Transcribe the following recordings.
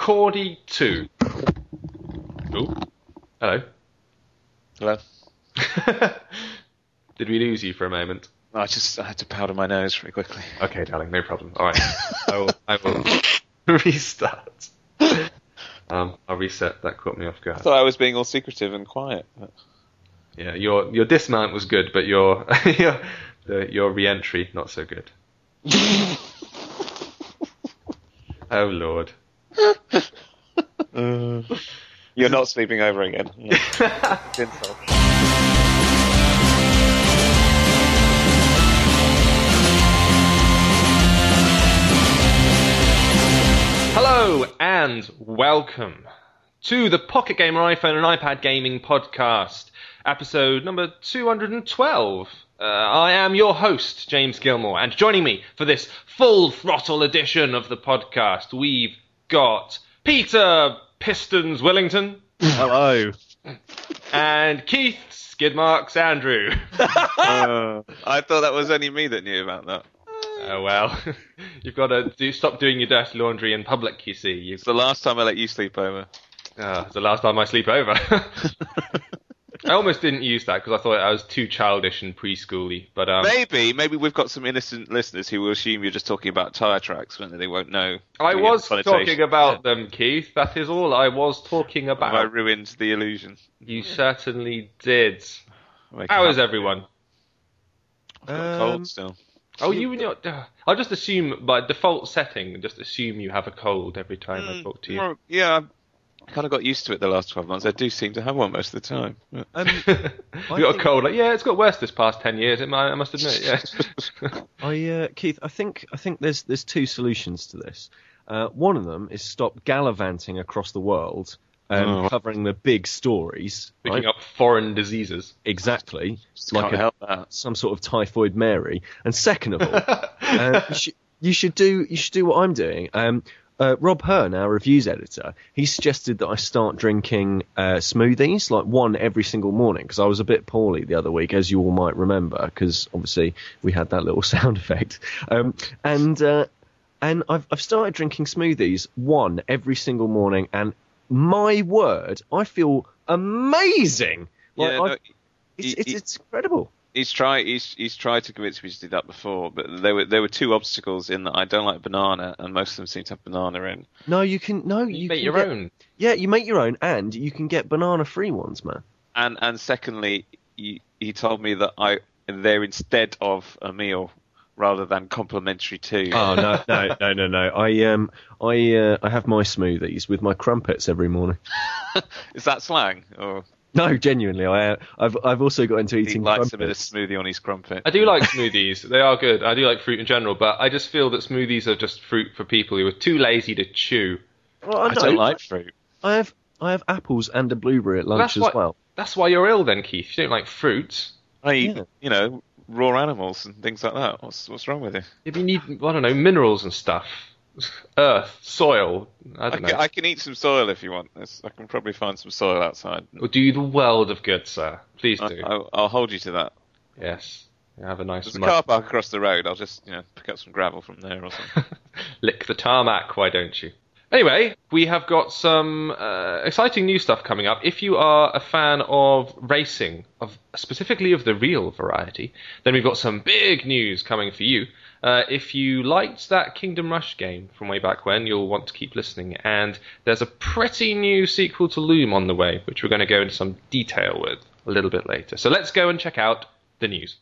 Cordy 2. Oh, hello. Hello. Did we lose you for a moment? I had to powder my nose very quickly. Okay, darling, no problem. All right, I will restart. I'll reset. That caught me off guard. I thought I was being all secretive and quiet. But... Yeah, your dismount was good, but your re-entry not so good. Oh Lord. You're not sleeping over again. Hello and welcome to the Pocket Gamer iPhone and iPad Gaming Podcast, episode number 212. I am your host, James Gilmore, and joining me for this full throttle edition of the podcast, we've got Peter Pistons Willington. Hello. And Keith Skidmarks Andrew. I thought that was only me that knew about that. Oh well, you've got to stop doing your dirty laundry in public, you see. It's the last time I let you sleep over. It's the last time I sleep over. I almost didn't use that because I thought I was too childish and preschooly. But maybe we've got some innocent listeners who will assume you're just talking about tyre tracks when they won't know. I was talking about them, Keith. That is all I was talking about. I ruined the illusion. You certainly did. How is everyone? I've got a cold still. Oh, I'll just assume by default setting, just assume you have a cold every time I talk to you. Well, yeah, I kind of got used to it the last 12 months. I do seem to have one most of the time. You got a cold? It's got worse this past 10 years. I must admit. Yeah. Keith, I think there's two solutions to this. One of them is stop gallivanting across the world and covering the big stories, picking up foreign diseases. Exactly, like some sort of typhoid Mary. And second of all, you should do what I'm doing. Rob Hearn, our reviews editor, he suggested that I start drinking smoothies, like one every single morning, because I was a bit poorly the other week, as you all might remember, because obviously we had that little sound effect. And I've started drinking smoothies one every single morning, and my word, I feel amazing. It's incredible. He's tried to convince me to do that before, but there were two obstacles in that I don't like banana, and most of them seem to have banana in. You make your own. Yeah, you make your own, and you can get banana-free ones, man. And secondly, he told me that they're instead of a meal rather than complimentary to. Oh no! I have my smoothies with my crumpets every morning. Is that slang or? No, genuinely, I've also got into eating. He likes crumpets. a bit of smoothie on his crumpet. I do like smoothies; they are good. I do like fruit in general, but I just feel that smoothies are just fruit for people who are too lazy to chew. Well, I don't like fruit. I have apples and a blueberry at lunch as well. That's why you're ill, then, Keith. You don't like fruit. I eat, raw animals and things like that. What's wrong with you? If you need, I don't know, minerals and stuff. Earth, soil. I don't know. I can eat some soil if you want. I can probably find some soil outside. Will do you the world of good, sir. Please do. I'll hold you to that. Yes. Have a nice. There's a car park across the road. I'll just pick up some gravel from there or something. Lick the tarmac, why don't you? Anyway, we have got some exciting new stuff coming up. If you are a fan of racing, specifically of the real variety, then we've got some big news coming for you. If you liked that Kingdom Rush game from way back when, you'll want to keep listening. And there's a pretty new sequel to Loom on the way, which we're going to go into some detail with a little bit later. So let's go and check out the news.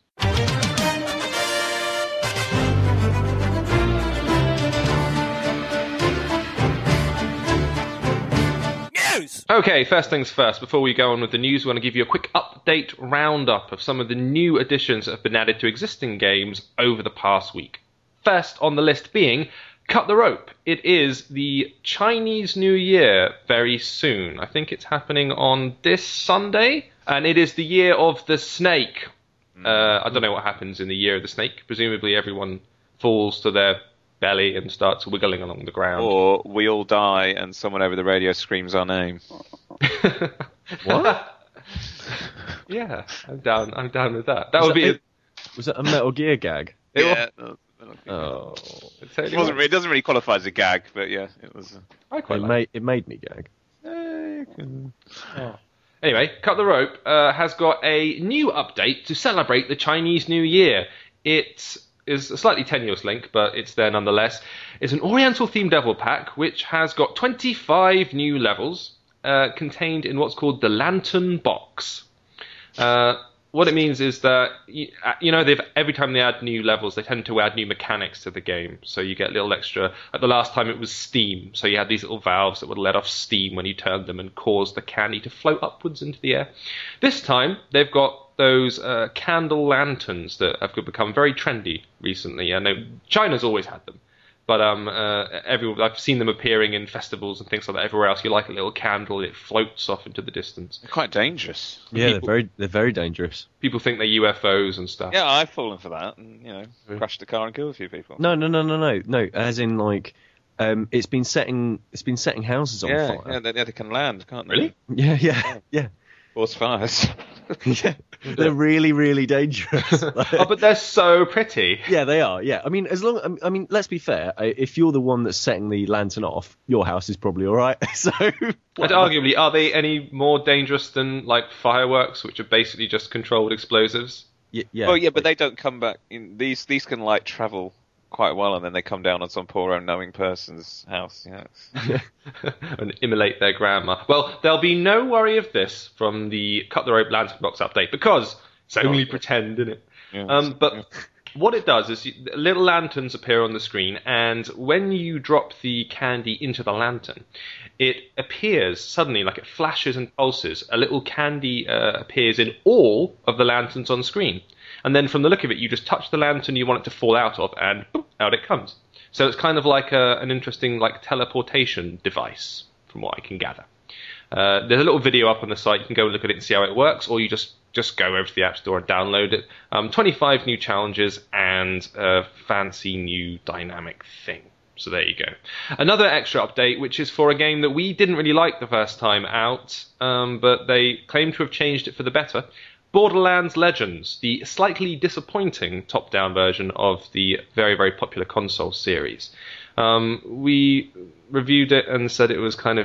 Okay, first things first, before we go on with the news, we want to give you a quick update roundup of some of the new additions that have been added to existing games over the past week. First on the list being Cut the Rope. It is the Chinese New Year very soon. I think it's happening on this Sunday, and it is the year of the snake. I don't know what happens in the year of the snake. Presumably everyone falls to their belly and starts wiggling along the ground. Or we all die and someone over the radio screams our name. What? Yeah, I'm down with that. That would be Was that a Metal Gear gag? Yeah. Oh. It totally was. It doesn't really qualify as a gag, but yeah, it was. I quite like it made me gag. Anyway, Cut the Rope has got a new update to celebrate the Chinese New Year. It is a slightly tenuous link, but it's there nonetheless. It's an Oriental-themed level pack, which has got 25 new levels contained in what's called the Lantern Box. What it means is that, every time they add new levels, they tend to add new mechanics to the game. So you get a little extra. At the last time, it was steam. So you had these little valves that would let off steam when you turned them and cause the candy to float upwards into the air. This time, they've got those candle lanterns that have become very trendy recently. I know China's always had them. But I've seen them appearing in festivals and things like that everywhere else. You light a little candle, it floats off into the distance. They're quite dangerous. Yeah, they're very dangerous. People think they're UFOs and stuff. Yeah, I've fallen for that and, crashed the car and killed a few people. No. As in, like, it's been setting houses on fire. Yeah, they can land, can't they? Really? Yeah. Cause fires. Yeah, they're really, really dangerous. But they're so pretty. Yeah, they are. Yeah, I mean, let's be fair. If you're the one that's setting the lantern off, your house is probably all right. So, and arguably, are they any more dangerous than like fireworks, which are basically just controlled explosives? Yeah. Well, yeah, but they don't come back. These can like travel quite well, and then they come down on some poor unknowing person's house, and immolate their grandma. Well, there'll be no worry of this from the Cut the Rope Lantern Box update, because it's only pretend, isn't it? Yeah, but what it does is little lanterns appear on the screen, and when you drop the candy into the lantern, it appears suddenly, like it flashes and pulses. A little candy appears in all of the lanterns on screen. And then from the look of it, you just touch the lantern you want it to fall out of, and boom, out it comes. So it's kind of like an interesting like teleportation device, from what I can gather. There's a little video up on the site. You can go and look at it and see how it works, or you just go over to the App Store and download it. 25 new challenges and a fancy new dynamic thing. So there you go. Another extra update, which is for a game that we didn't really like the first time out, but they claim to have changed it for the better. Borderlands Legends, the slightly disappointing top-down version of the very, very popular console series. We reviewed it and said it was kind of...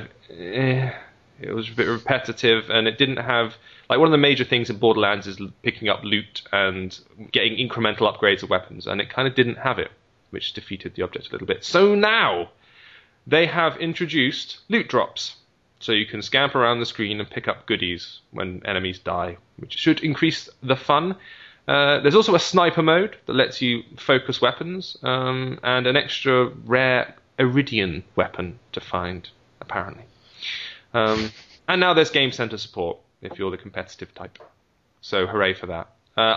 it was a bit repetitive, and it didn't have... Like, one of the major things in Borderlands is picking up loot and getting incremental upgrades of weapons, and it kind of didn't have it, which defeated the object a little bit. So now, they have introduced loot drops. So you can scamper around the screen and pick up goodies when enemies die, which should increase the fun. There's also a sniper mode that lets you focus weapons, and an extra rare Iridian weapon to find, apparently. And now there's Game Center support, if you're the competitive type. So hooray for that.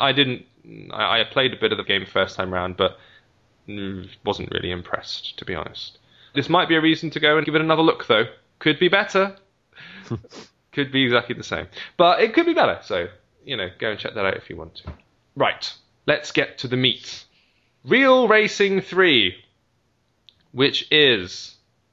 I played a bit of the game first time round, but wasn't really impressed, to be honest. This might be a reason to go and give it another look, though. Could be better. Could be exactly the same. But it could be better. So, go and check that out if you want to. Right. Let's get to the meat. Real Racing 3, which is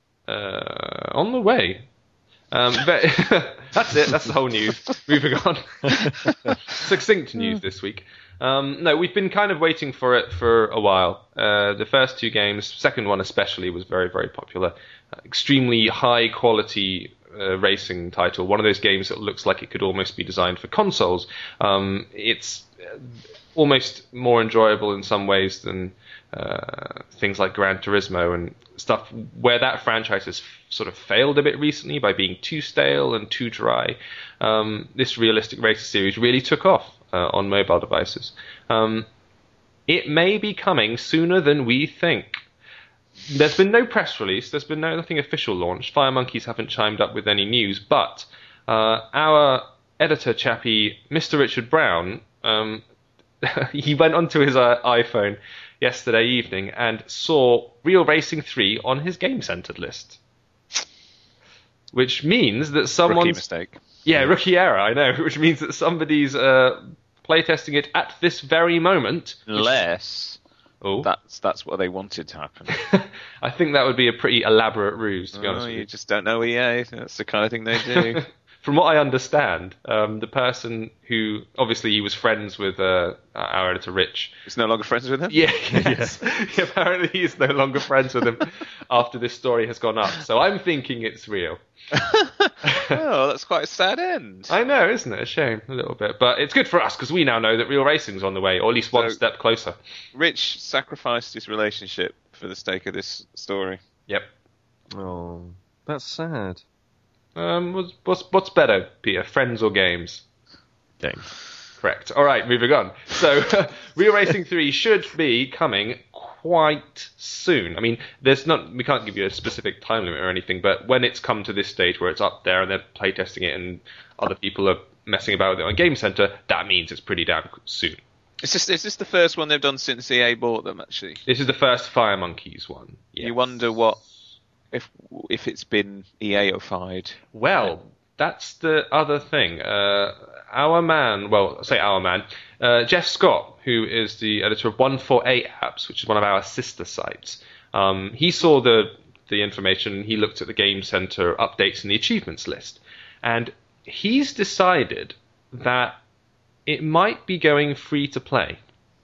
on the way. But that's it. That's the whole news. Moving on. Succinct news this week. No, we've been kind of waiting for it for a while. The first two games, second one especially, was very, very popular. Extremely high quality racing title. One of those games that looks like it could almost be designed for consoles. It's almost more enjoyable in some ways than things like Gran Turismo and stuff where that franchise has sort of failed a bit recently by being too stale and too dry. This Realistic Racer series really took off on mobile devices. It may be coming sooner than we think. There's been no press release. There's been nothing official launched. Fire Monkeys haven't chimed up with any news. But our editor chappie, Mr. Richard Brown, he went onto his iPhone yesterday evening and saw Real Racing 3 on his Game Centered list. Which means that someone's... Rookie mistake. Yeah, rookie error, I know. Which means that somebody's playtesting it at this very moment. Unless... Oh. That's what they wanted to happen. I think that would be a pretty elaborate ruse, to be honest with you. You just don't know EA. That's the kind of thing they do. from what I understand, the person who obviously he was friends with our editor Rich. He's no longer friends with him? Yeah, yes. Apparently he's no longer friends with him after this story has gone up. So I'm thinking it's real. Oh, that's quite a sad end. I know, isn't it? A shame, a little bit. But it's good for us because we now know that real racing's on the way, or at least one step closer. Rich sacrificed his relationship for the sake of this story. Yep. Oh, that's sad. What's better, Peter? Friends or games? Games. Correct. All right, moving on. So, Real Racing 3 should be coming quite soon. I mean, we can't give you a specific time limit or anything, but when it's come to this stage where it's up there and they're playtesting it and other people are messing about with it on Game Center, that means it's pretty damn soon. Is this the first one they've done since EA bought them, actually? This is the first Fire Monkeys one. Yes. You wonder if it's been EA-ified. Well, that's the other thing. Jeff Scott, who is the editor of 148 Apps, which is one of our sister sites, he saw the information, he looked at the Game Center updates and the achievements list, and he's decided that it might be going free to play,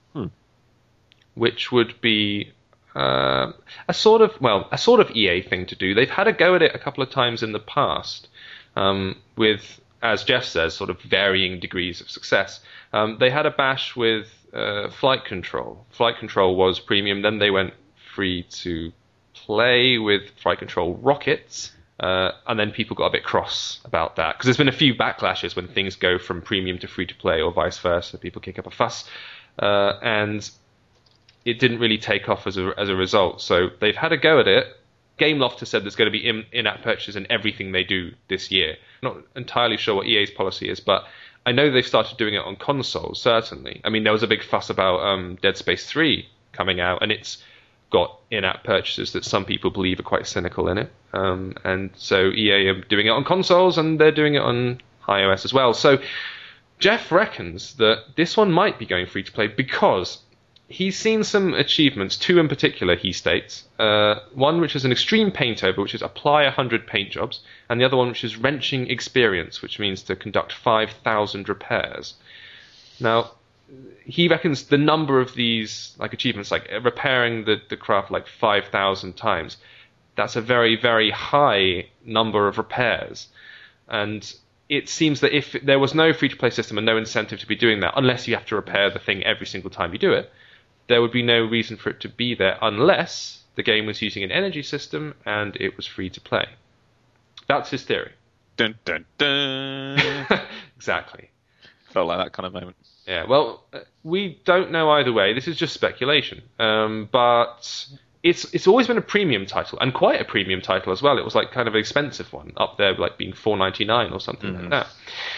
which would be a sort of EA thing to do. They've had a go at it a couple of times in the past, with, as Jeff says, sort of varying degrees of success. They had a bash with Flight Control. Flight Control was premium, then they went free to play with Flight Control Rockets, and then people got a bit cross about that, because there's been a few backlashes when things go from premium to free to play or vice versa. People kick up a fuss, and it didn't really take off as a result. So they've had a go at it. Gameloft has said there's going to be in-app purchases in everything they do this year. Not entirely sure what EA's policy is, but I know they've started doing it on consoles, certainly. I mean, there was a big fuss about Dead Space 3 coming out, and it's got in-app purchases that some people believe are quite cynical in it. And so EA are doing it on consoles, and they're doing it on iOS as well. So Jeff reckons that this one might be going free to play because he's seen some achievements, two in particular, he states. One which is an extreme paint over, which is apply 100 paint jobs, and the other one which is wrenching experience, which means to conduct 5,000 repairs. Now, he reckons the number of these achievements, like repairing the craft 5,000 times, that's a very, very high number of repairs. And it seems that if there was no free-to-play system and no incentive to be doing that, unless you have to repair the thing every single time you do it, there would be no reason for it to be there unless the game was using an energy system and it was free to play. That's his theory. Dun, dun, dun. Exactly. Felt like that kind of moment. Yeah, well, we don't know either way. This is just speculation. But it's always been a premium title, and quite a premium title as well. It was kind of an expensive one, up there being $4.99 or something like that.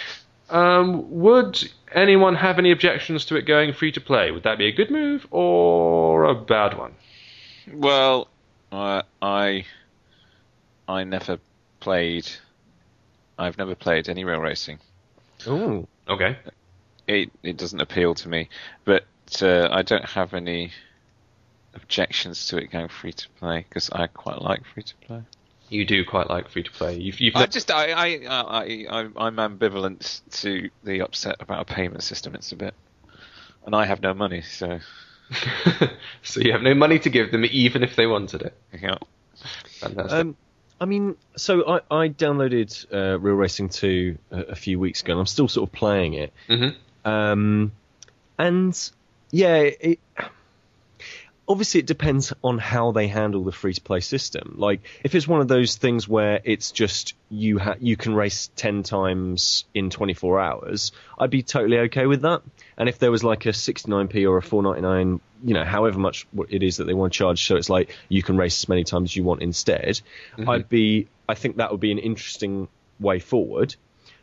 Would anyone have any objections to it going free to play? Would that be a good move or a bad one? Well, I never played. I've never played any Real Racing. Oh, okay. It doesn't appeal to me, but I don't have any objections to it going free to play because I quite like free to play. You do quite like free to play. I'm ambivalent to the upset about a payment system. It's a bit, and I have no money, so. So you have no money to give them, even if they wanted it. Yeah. Fantastic. I mean, so I downloaded Real Racing 2 a few weeks ago, and I'm still sort of playing it. Mm-hmm. And yeah, obviously it depends on how they handle the free-to-play system. If it's one of those things where it's just you can race 10 times in 24 hours, I'd be totally okay with that. And if there was a 69p or a $4.99, however much it is that they want to charge, so it's you can race as many times as you want instead, mm-hmm. I think that would be an interesting way forward.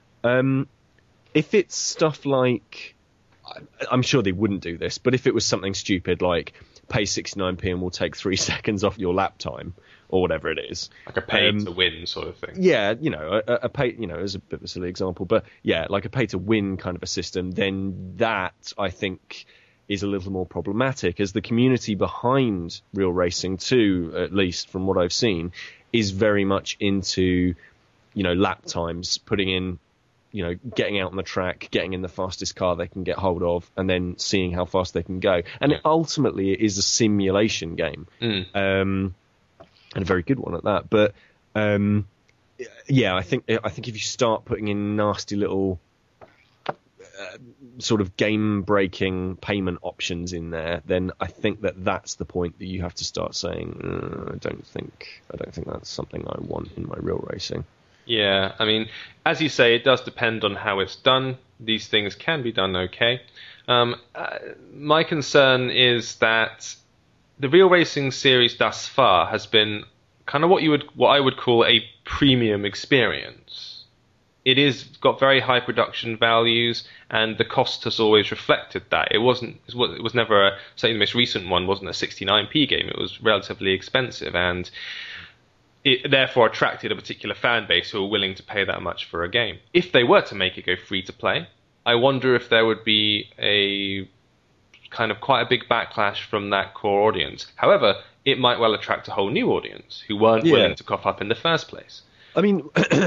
If it's stuff I'm sure they wouldn't do this, but if it was something stupid like pay 69p and we'll take 3 seconds off your lap time or whatever it is, like a pay to win sort of thing. Yeah, a pay, as a bit of a silly example, but yeah, like a pay to win kind of a system, then that I think is a little more problematic, as the community behind Real Racing 2, at least from what I've seen, is very much into lap times, putting in getting out on the track, getting in the fastest car they can get hold of, and then seeing how fast they can go. And ultimately, it is a simulation game, and a very good one at that. But I think if you start putting in nasty little sort of game-breaking payment options in there, then I think that's the point that you have to start saying, I don't think that's something I want in my real racing. Yeah, I mean, as you say, it does depend on how it's done. These things can be done okay. My concern is that the Real Racing series thus far has been kind of what I would call a premium experience. It is got very high production values, and the cost has always reflected that. It was never certainly the most recent one wasn't a 69p game. It was relatively expensive, and it therefore attracted a particular fan base who were willing to pay that much for a game. If they were to make it go free to play, I wonder if there would be a kind of quite a big backlash from that core audience. However, it might well attract a whole new audience who weren't willing to cough up in the first place. I mean,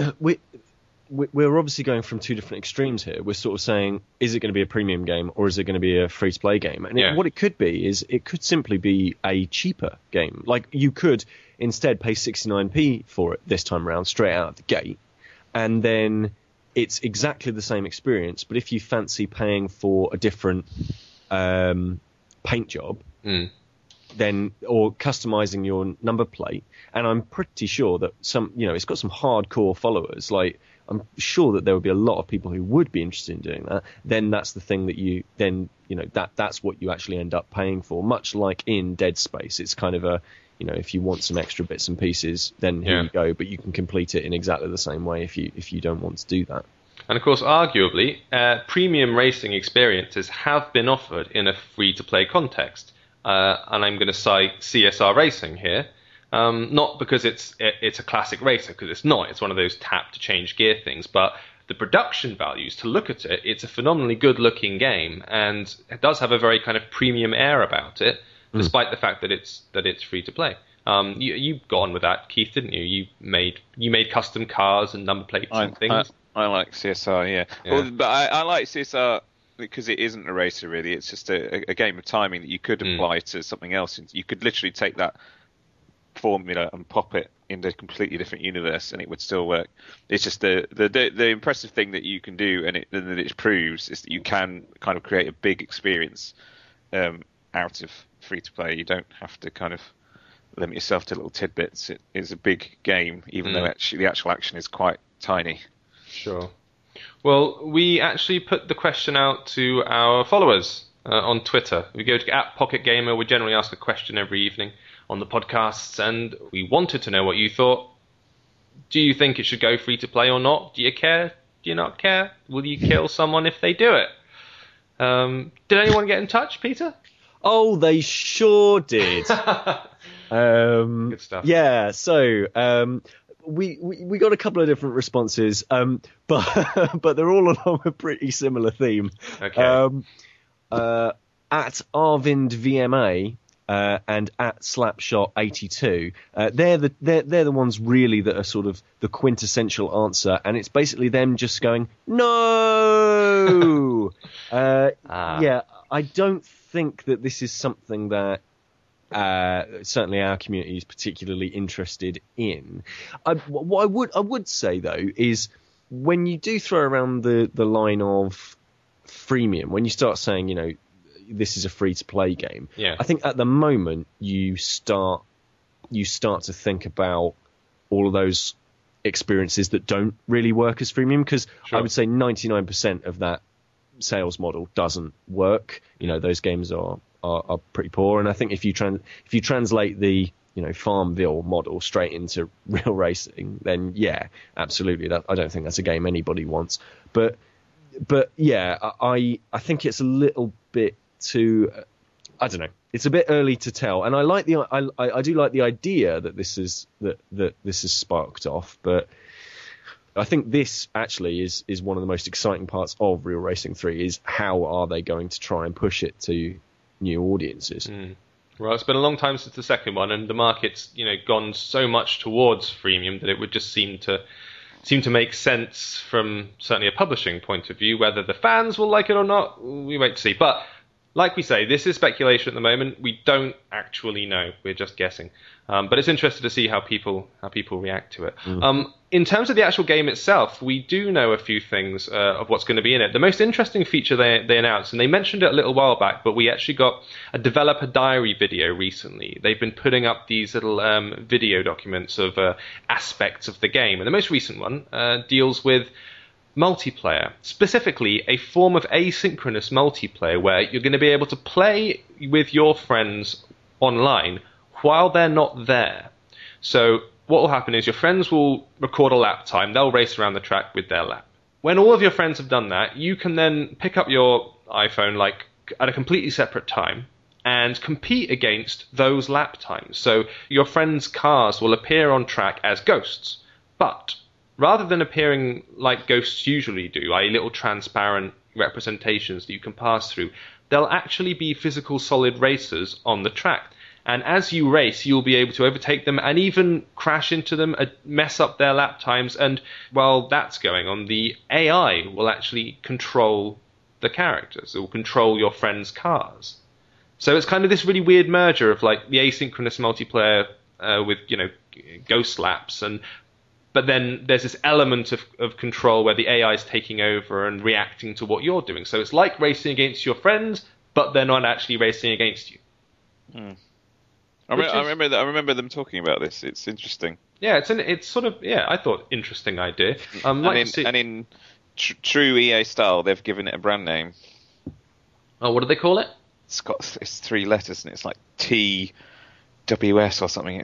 we're obviously going from two different extremes here. We're sort of saying, is it going to be a premium game or is it going to be a free-to-play game? And what it could be is it could simply be a cheaper game. Like, you could instead pay 69p for it this time around, straight out of the gate, and then it's exactly the same experience. But if you fancy paying for a different paint job, then or customizing your number plate, and I'm pretty sure that it's got some hardcore followers. Like, I'm sure that there would be a lot of people who would be interested in doing that. Then that's the thing that that's what you actually end up paying for. Much like in Dead Space, it's kind of a, if you want some extra bits and pieces, then here you go. But you can complete it in exactly the same way if you don't want to do that. And of course, arguably, premium racing experiences have been offered in a free-to-play context. And I'm going to cite CSR Racing here. Not because it's a classic racer, because it's not. It's one of those tap to change gear things. But the production values, to look at it, it's a phenomenally good-looking game, and it does have a very kind of premium air about it, despite the fact that it's free to play. You got on with that, Keith, didn't you? You made custom cars and number plates and things. I like CSR, yeah. Well, but I like CSR because it isn't a racer, really. It's just a game of timing that you could apply to something else. You could literally take that formula and pop it into a completely different universe, and it would still work. It's just the impressive thing that you can do, and that it proves, is that you can kind of create a big experience out of free to play. You don't have to kind of limit yourself to little tidbits. It is a big game, even though actually the actual action is quite tiny. Sure. Well, we actually put the question out to our followers on Twitter. We go to @PocketGamer. We generally ask a question every evening on the podcasts, and we wanted to know what you thought. Do you think it should go free to play or not? Do you care? Do you not care? Will you kill someone if they do it? Did anyone get in touch, Peter? Oh, they sure did. Good stuff. Yeah, so we got a couple of different responses, but they're all along a pretty similar theme. Okay. At Arvind VMA and at Slapshot82, they're the ones really that are sort of the quintessential answer, and it's basically them just going no. Yeah, I don't think that this is something that certainly our community is particularly interested in. What I would say though is, when you do throw around the line of freemium, when you start saying this is a free to play game, I think at the moment you start to think about all of those experiences that don't really work as freemium, because I would say 99% of that sales model doesn't work. Those games are pretty poor, and I think if you translate the Farmville model straight into real racing, then yeah, absolutely, I don't think that's a game anybody wants. But yeah, I think it's a little bit too, I don't know, it's a bit early to tell, and I do like the idea that this is sparked off, but I think this actually is one of the most exciting parts of Real Racing 3, is how are they going to try and push it to new audiences. Well, it's been a long time since the second one, and the market's gone so much towards freemium that it would just seem to seem to make sense from certainly a publishing point of view. Whether the fans will like it or not, we wait to see. But like we say, this is speculation at the moment. We don't actually know. We're just guessing. But it's interesting to see how people react to it. In terms of the actual game itself, we do know a few things of what's going to be in it. The most interesting feature they announced, and they mentioned it a little while back, but we actually got a developer diary video recently. They've been putting up these little video documents of aspects of the game. And the most recent one deals with multiplayer, specifically a form of asynchronous multiplayer where you're going to be able to play with your friends online while they're not there. So what will happen is your friends will record a lap time. They'll race around the track with their lap. When all of your friends have done that, you can then pick up your iPhone like at a completely separate time and compete against those lap times. So your friends' cars will appear on track as ghosts, but rather than appearing like ghosts usually do, i.e. little transparent representations that you can pass through, they'll actually be physical solid racers on the track. And as you race, you'll be able to overtake them and even crash into them, mess up their lap times. And while that's going on, the AI will actually control the characters. It will control your friends' cars. So it's kind of this really weird merger of like the asynchronous multiplayer with, ghost laps, but then there's this element of control where the AI is taking over and reacting to what you're doing. So it's like racing against your friends, but they're not actually racing against you. I remember them talking about this. It's interesting. Yeah, it's sort of I thought interesting idea. And in true EA style, they've given it a brand name. Oh, what do they call it? It's 3 letters and it's like TWS or something.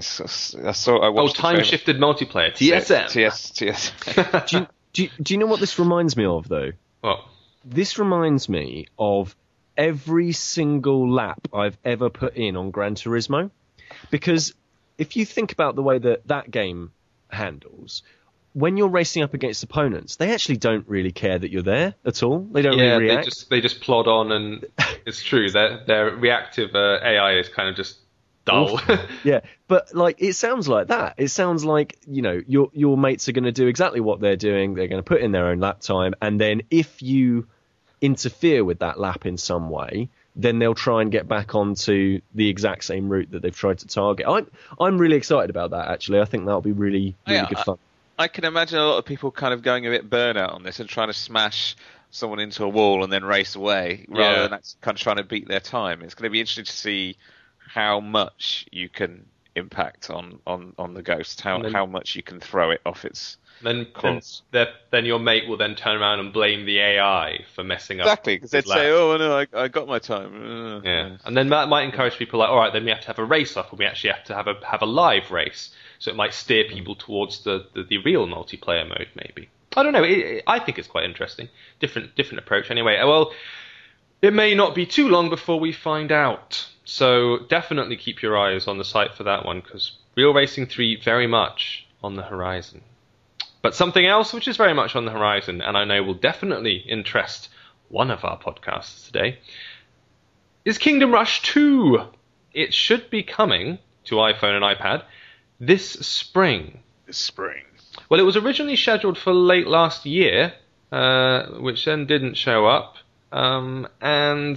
Time Shifted Multiplayer, TSM. TSM. Do you know what this reminds me of though? What? This reminds me of every single lap I've ever put in on Gran Turismo. Because if you think about the way that game handles, when you're racing up against opponents, they actually don't really care that you're there at all. They don't really react. They just plod on, and it's true. Their reactive AI is kind of just dull. Yeah, but like it sounds like that. It sounds like your mates are going to do exactly what they're doing. They're going to put in their own lap time, and then if you interfere with that lap in some way, then they'll try and get back onto the exact same route that they've tried to target. I'm really excited about that, actually. I think that'll be really good fun. I can imagine a lot of people kind of going a bit burnout on this and trying to smash someone into a wall and then race away rather than kind of trying to beat their time. It's going to be interesting to see how much you can impact on the ghost, how much you can throw it off its course. Then your mate will then turn around and blame the AI for messing up. Exactly, because they'd say, "Oh no, I got my time." And then that might encourage people like, all right, then we have to have a race off, and we actually have to have a live race. So it might steer people towards the real multiplayer mode, maybe. I don't know. I think it's quite interesting. Different approach. Anyway, well, it may not be too long before we find out. So definitely keep your eyes on the site for that one, because Real Racing 3 very much on the horizon. But something else which is very much on the horizon, and I know will definitely interest one of our podcasts today, is Kingdom Rush 2. It should be coming to iPhone and iPad this spring. Well, it was originally scheduled for late last year, which then didn't show up. I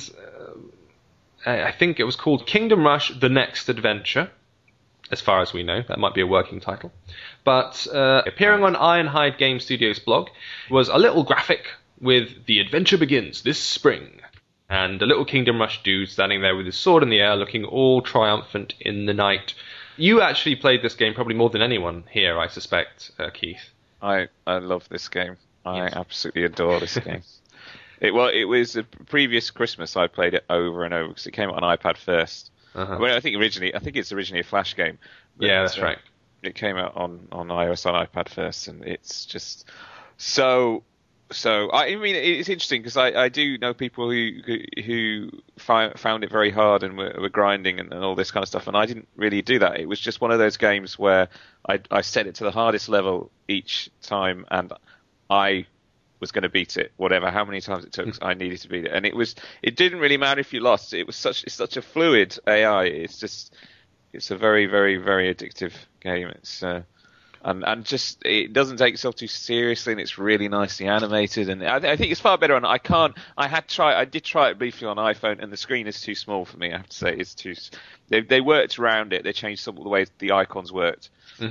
think it was called Kingdom Rush: The Next Adventure, as far as we know. That might be a working title. But appearing on Ironhide Game Studios blog was a little graphic with "The adventure begins this spring," and a little Kingdom Rush dude standing there with his sword in the air, looking all triumphant in the night. You actually played this game probably more than anyone here, I suspect, Keith. I love this game. I absolutely adore this game. It was the previous Christmas I played it over and over because it came out on iPad first. Well, I think it's originally a Flash game. Yeah, that's right. It came out on iOS on iPad first, and it's just so. I mean, it's interesting because I do know people who found it very hard and were grinding and all this kind of stuff, and I didn't really do that. It was just one of those games where I set it to the hardest level each time, and I was going to beat it, how many times it took. I needed to beat it, and it didn't really matter if you lost. It's such a fluid AI. It's a very, very, very addictive game. and just it doesn't take itself too seriously, and it's really nicely animated. And I think it's far better on. I did try it briefly on iPhone, and the screen is too small for me. I have to say, it's too. They worked around it. They changed some of the way the icons worked.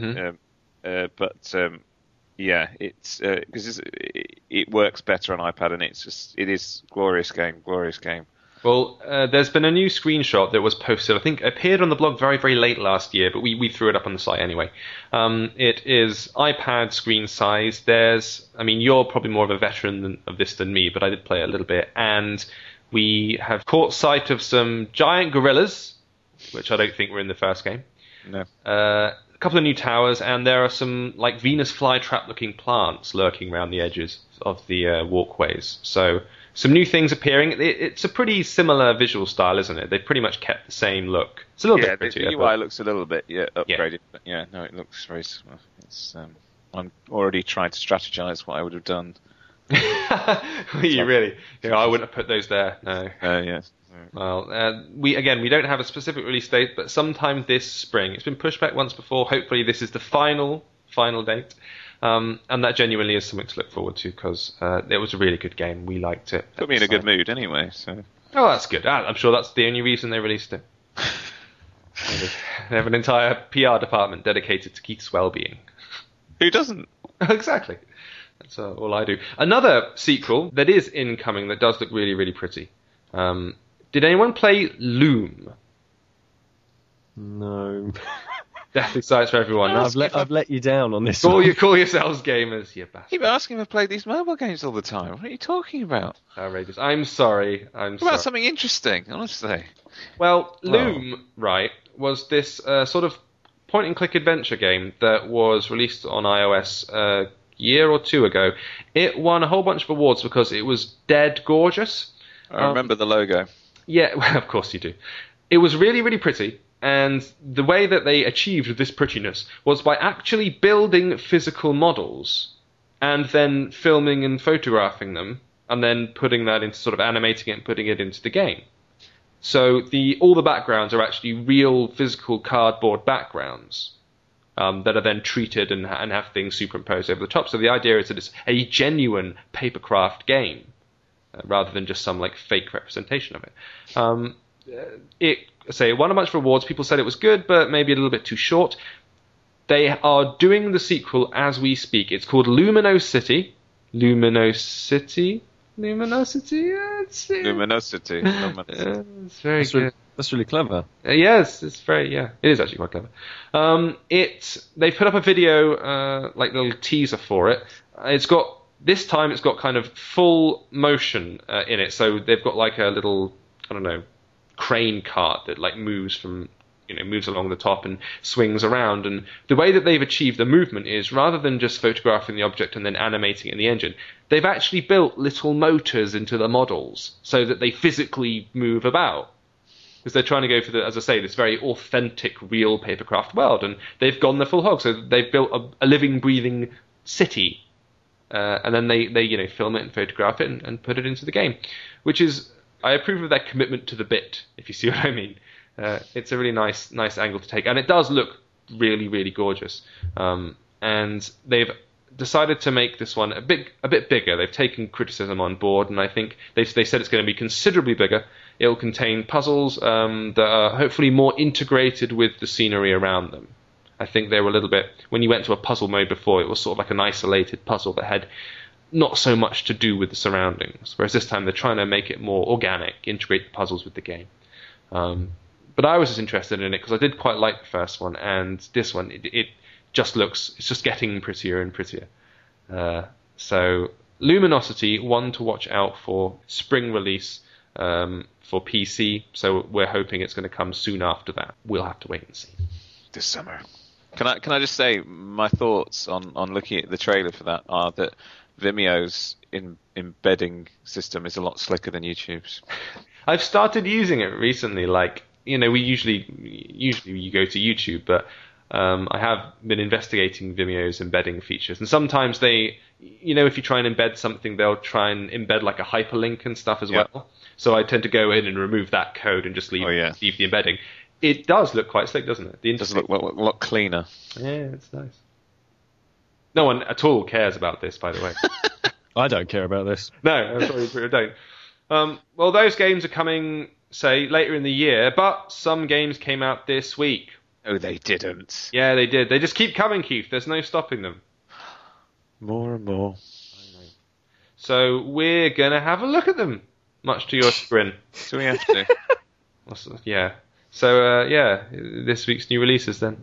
Yeah, it's because it works better on iPad, and it is glorious game. Well, there's been a new screenshot that was posted. I think it appeared on the blog very, very late last year, but we threw it up on the site anyway. It is iPad screen size. You're probably more of a veteran of this than me, but I did play it a little bit, and we have caught sight of some giant gorillas, which I don't think were in the first game. No. A couple of new towers, and there are some like Venus flytrap looking plants lurking around the edges of the walkways. So some new things appearing. It's a pretty similar visual style, isn't it? They've pretty much kept the same look. It's a little bit prettier. The UI looks a little bit upgraded. Yeah. But it looks very similar. It's I'm already trying to strategize what I would have done. You really? Yeah, I wouldn't have put those there. No. Yes. Well, we don't have a specific release date, but sometime this spring. It's been pushed back once before. Hopefully, this is the final date, and that genuinely is something to look forward to because it was a really good game. We liked it. Put me in a good mood, anyway. So. Oh, that's good. I'm sure that's the only reason they released it. They have an entire PR department dedicated to Keith's well-being. Who doesn't? Exactly. That's all I do. Another sequel that is incoming that does look really, really pretty. Did anyone play Loom? No. Death excites for everyone. I've let you down on this. Call yourselves gamers, you bastard. Keep asking if I play these mobile games all the time. What are you talking about? Outrageous. I'm sorry. What about something interesting, honestly? Well, Loom, was this sort of point-and-click adventure game that was released on iOS a year or two ago. It won a whole bunch of awards because it was dead gorgeous. I remember the logo. Yeah, well, of course you do. It was really, really pretty, and the way that they achieved this prettiness was by actually building physical models and then filming and photographing them and then putting that into sort of animating it and putting it into the game. So all the backgrounds are actually real physical cardboard backgrounds that are then treated and have things superimposed over the top. So the idea is that it's a genuine papercraft game. Rather than just some like fake representation of it. It won a bunch of awards. People said it was good, but maybe a little bit too short. They are doing the sequel as we speak. It's called Luminosity. Luminosity. It's very good. That's really clever. Yes, it's very. Yeah, it is actually quite clever. They put up a video, like little teaser for it. This time it's got kind of full motion in it, so they've got like a little, crane cart that like moves along the top and swings around. And the way that they've achieved the movement is rather than just photographing the object and then animating it in the engine, they've actually built little motors into the models so that they physically move about. Because they're trying to go for this very authentic, real papercraft world, and they've gone the full hog. So they've built a living, breathing city. And then they film it and photograph it and put it into the game, which is, I approve of their commitment to the bit, if you see what I mean. It's a really nice angle to take, and it does look really, really gorgeous. And they've decided to make this one a bit bigger. They've taken criticism on board, and I think they said it's going to be considerably bigger. It will contain puzzles that are hopefully more integrated with the scenery around them. I think they were a little bit, when you went to a puzzle mode before, it was sort of like an isolated puzzle that had not so much to do with the surroundings. Whereas this time they're trying to make it more organic, integrate the puzzles with the game. But I was just interested in it because I did quite like the first one, and this one, it's just getting prettier and prettier. So Luminosity, one to watch out for, spring release for PC, so we're hoping it's going to come soon after that. We'll have to wait and see. This summer. Can I just say my thoughts on looking at the trailer for that are that Vimeo's embedding system is a lot slicker than YouTube's. I've started using it recently. We usually you go to YouTube, but I have been investigating Vimeo's embedding features, and sometimes they, if you try and embed something, they'll try and embed like a hyperlink and stuff as well. So I tend to go in and remove that code and just leave the embedding. It does look quite slick, doesn't it? It does look a lot cleaner. Yeah, it's nice. No one at all cares about this, by the way. I don't care about this. No, I'm sorry, I don't. Well, those games are coming, say, later in the year, but some games came out this week. Oh, they didn't. Yeah, they did. They just keep coming, Keith. There's no stopping them. More and more. So we're going to have a look at them, much to your chagrin. So we have to. Yeah. So, this week's new releases then.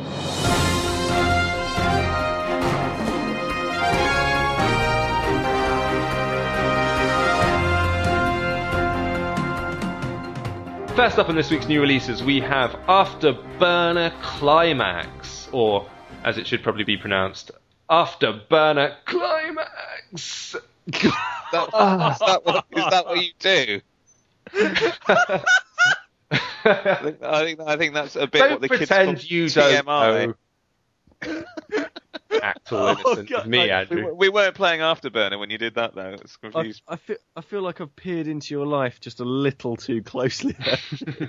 First up on this week's new releases, we have Afterburner Climax, or as it should probably be pronounced, Afterburner Climax. Is that what you do? I think that's a bit don't what the kids pretend you don't know. Act all innocent. God, me, Andrew. We weren't playing Afterburner when you did that, though. It's confused. I feel like I've peered into your life just a little too closely there.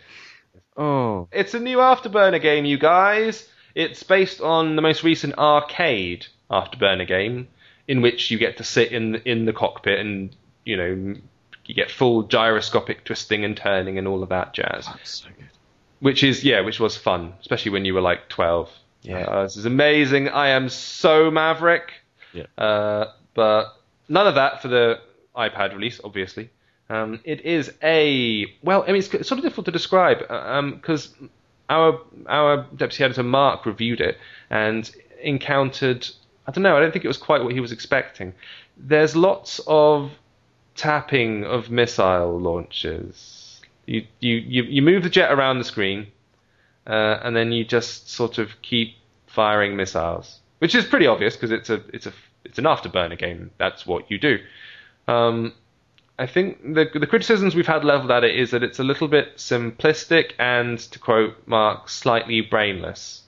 Oh. It's a new Afterburner game, you guys. It's based on the most recent arcade Afterburner game, in which you get to sit in the cockpit and, you get full gyroscopic twisting and turning and all of that jazz. That's so good. Which was fun, especially when you were like 12. Yeah, this is amazing. I am so Maverick. Yeah. But none of that for the iPad release, obviously. It is it's sort of difficult to describe because our deputy editor Mark reviewed it and encountered, I don't think it was quite what he was expecting. There's lots of tapping of missile launchers. You move the jet around the screen, and then you just sort of keep firing missiles, which is pretty obvious because it's an Afterburner game. That's what you do. I think the criticisms we've had leveled at it is that it's a little bit simplistic and, to quote Mark, slightly brainless.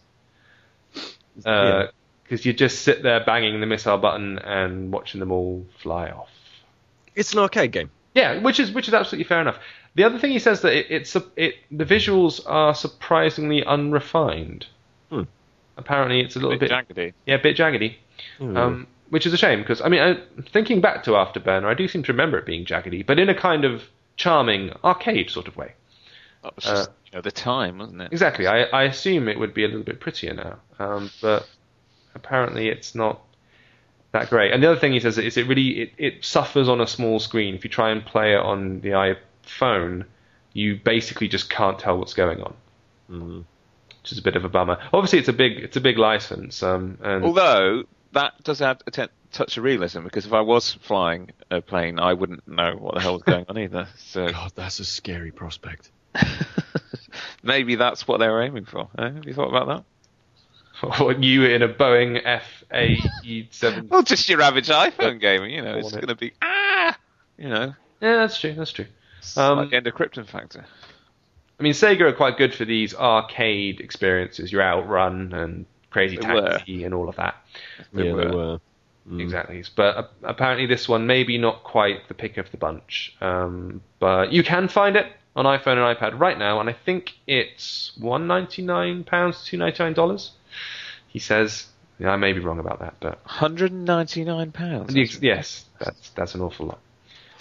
Because you just sit there banging the missile button and watching them all fly off. It's an arcade game. Yeah, which is absolutely fair enough. The other thing he says that the visuals are surprisingly unrefined. Apparently, it's a little bit jaggedy. Yeah, a bit jaggedy. Which is a shame because thinking back to Afterburner, I do seem to remember it being jaggedy, but in a kind of charming arcade sort of way. That was just the time, wasn't it? Exactly. I assume it would be a little bit prettier now, but apparently it's not that great. And the other thing he says is it suffers on a small screen. If you try and play it on the iPhone, you basically just can't tell what's going on. Which is a bit of a bummer. Obviously, it's a big license. Although that does add a touch of realism, because if I was flying a plane, I wouldn't know what the hell was going on either. So God, that's a scary prospect. Maybe that's what they were aiming for. Have you thought about that? Or you in a Boeing FA-7? Well, just your average iPhone game. It's going to be Yeah, that's true. Like the end of Krypton Factor. I mean, Sega are quite good for these arcade experiences. Your Outrun and Crazy Taxi and all of that. They were. Exactly. But apparently this one maybe not quite the pick of the bunch. But you can find it on iPhone and iPad right now, and I think it's £199 to $299. He says. I may be wrong about that, but £199. Yes, that's an awful lot.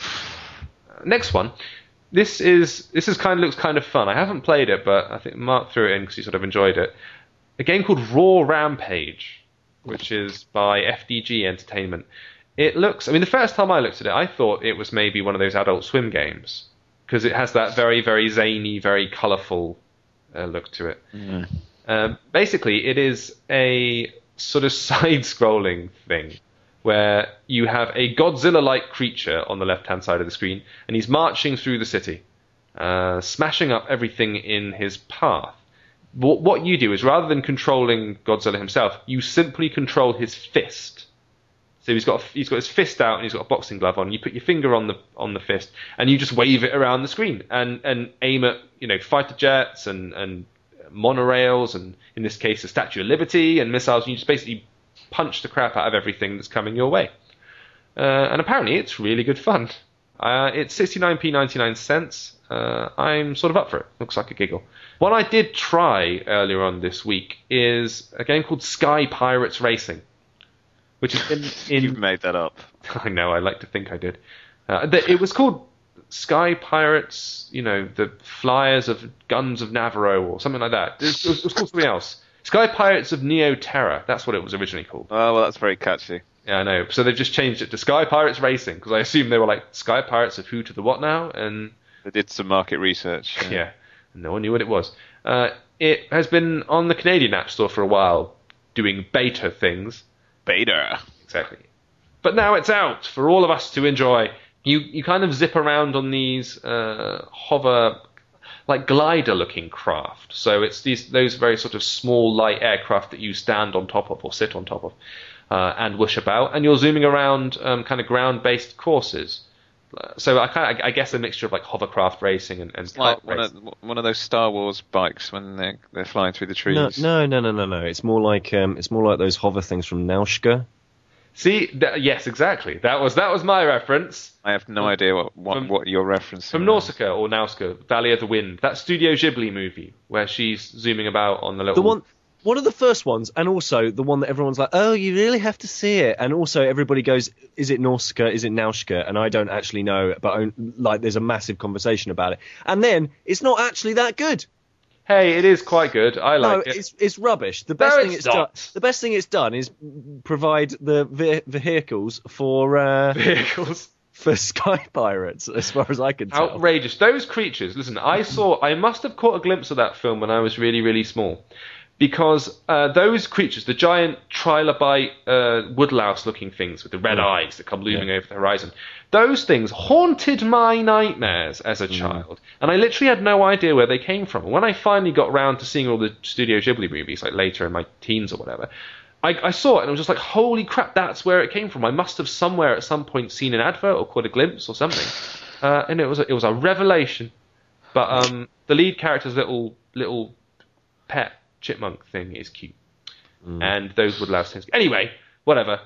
Next one. This looks kind of fun. I haven't played it, but I think Mark threw it in because he sort of enjoyed it. A game called Raw Rampage, which is by FDG Entertainment. It looks... the first time I looked at it, I thought it was maybe one of those Adult Swim games, because it has that very, very zany, very colourful look to it. Basically, it is a sort of side-scrolling thing, where you have a Godzilla-like creature on the left-hand side of the screen, and he's marching through the city, smashing up everything in his path. What you do is, rather than controlling Godzilla himself, you simply control his fist. So he's got his fist out and he's got a boxing glove on. You put your finger on the fist and you just wave it around the screen and aim at fighter jets and monorails and, in this case, the Statue of Liberty and missiles. And you just basically punch the crap out of everything that's coming your way. And apparently it's really good fun. It's 69p 99 cents. I'm sort of up for it. Looks like a giggle. One I did try earlier on this week is a game called Sky Pirates Racing, which is in You've made that up. I know. I like to think I did. It was called Sky Pirates. The Flyers of Guns of Navarro or something like that. It was called something else. Sky Pirates of Neo Terra. That's what it was originally called. Oh, well, that's very catchy. Yeah, I know. So they've just changed it to Sky Pirates Racing because I assume they were like Sky Pirates of who to the what now, and they did some market research. Yeah, no one knew what it was. It has been on the Canadian App Store for a while, doing beta things. Beta, exactly. But now it's out for all of us to enjoy. You kind of zip around on these hover, like glider-looking craft. So it's those very sort of small, light aircraft that you stand on top of or sit on top of. And whoosh about, and you're zooming around kind of ground-based courses. So I guess a mixture of like hovercraft racing and it's like one of those Star Wars bikes when they're flying through the trees. No. It's more like those hover things from Nausicaä. See, yes, exactly. That was my reference. I have no idea what you're referencing. From Nausicaa or Nausicaa, Valley of the Wind, that Studio Ghibli movie where she's zooming about on the little. One of the first ones, and also the one that everyone's like, oh, you really have to see it. And also everybody goes, is it Nausicaa, is it Nausicaä? And I don't actually know, but there's a massive conversation about it. And then it's not actually that good. Hey, it is quite good. I like it. It's rubbish. The best thing it's done is provide the vehicles for for Sky Pirates, as far as I can tell. Outrageous. Those creatures. Listen, I must have caught a glimpse of that film when I was really, really small. Because those creatures, the giant trilobite woodlouse-looking things with the red eyes that come looming over the horizon, those things haunted my nightmares as a child. And I literally had no idea where they came from. And when I finally got around to seeing all the Studio Ghibli movies, like later in my teens or whatever, I saw it and I was just like, holy crap, that's where it came from. I must have somewhere at some point seen an advert or caught a glimpse or something. And it was a revelation. But the lead character's little pet chipmunk thing is cute, and those woodlouse things. Anyway, whatever.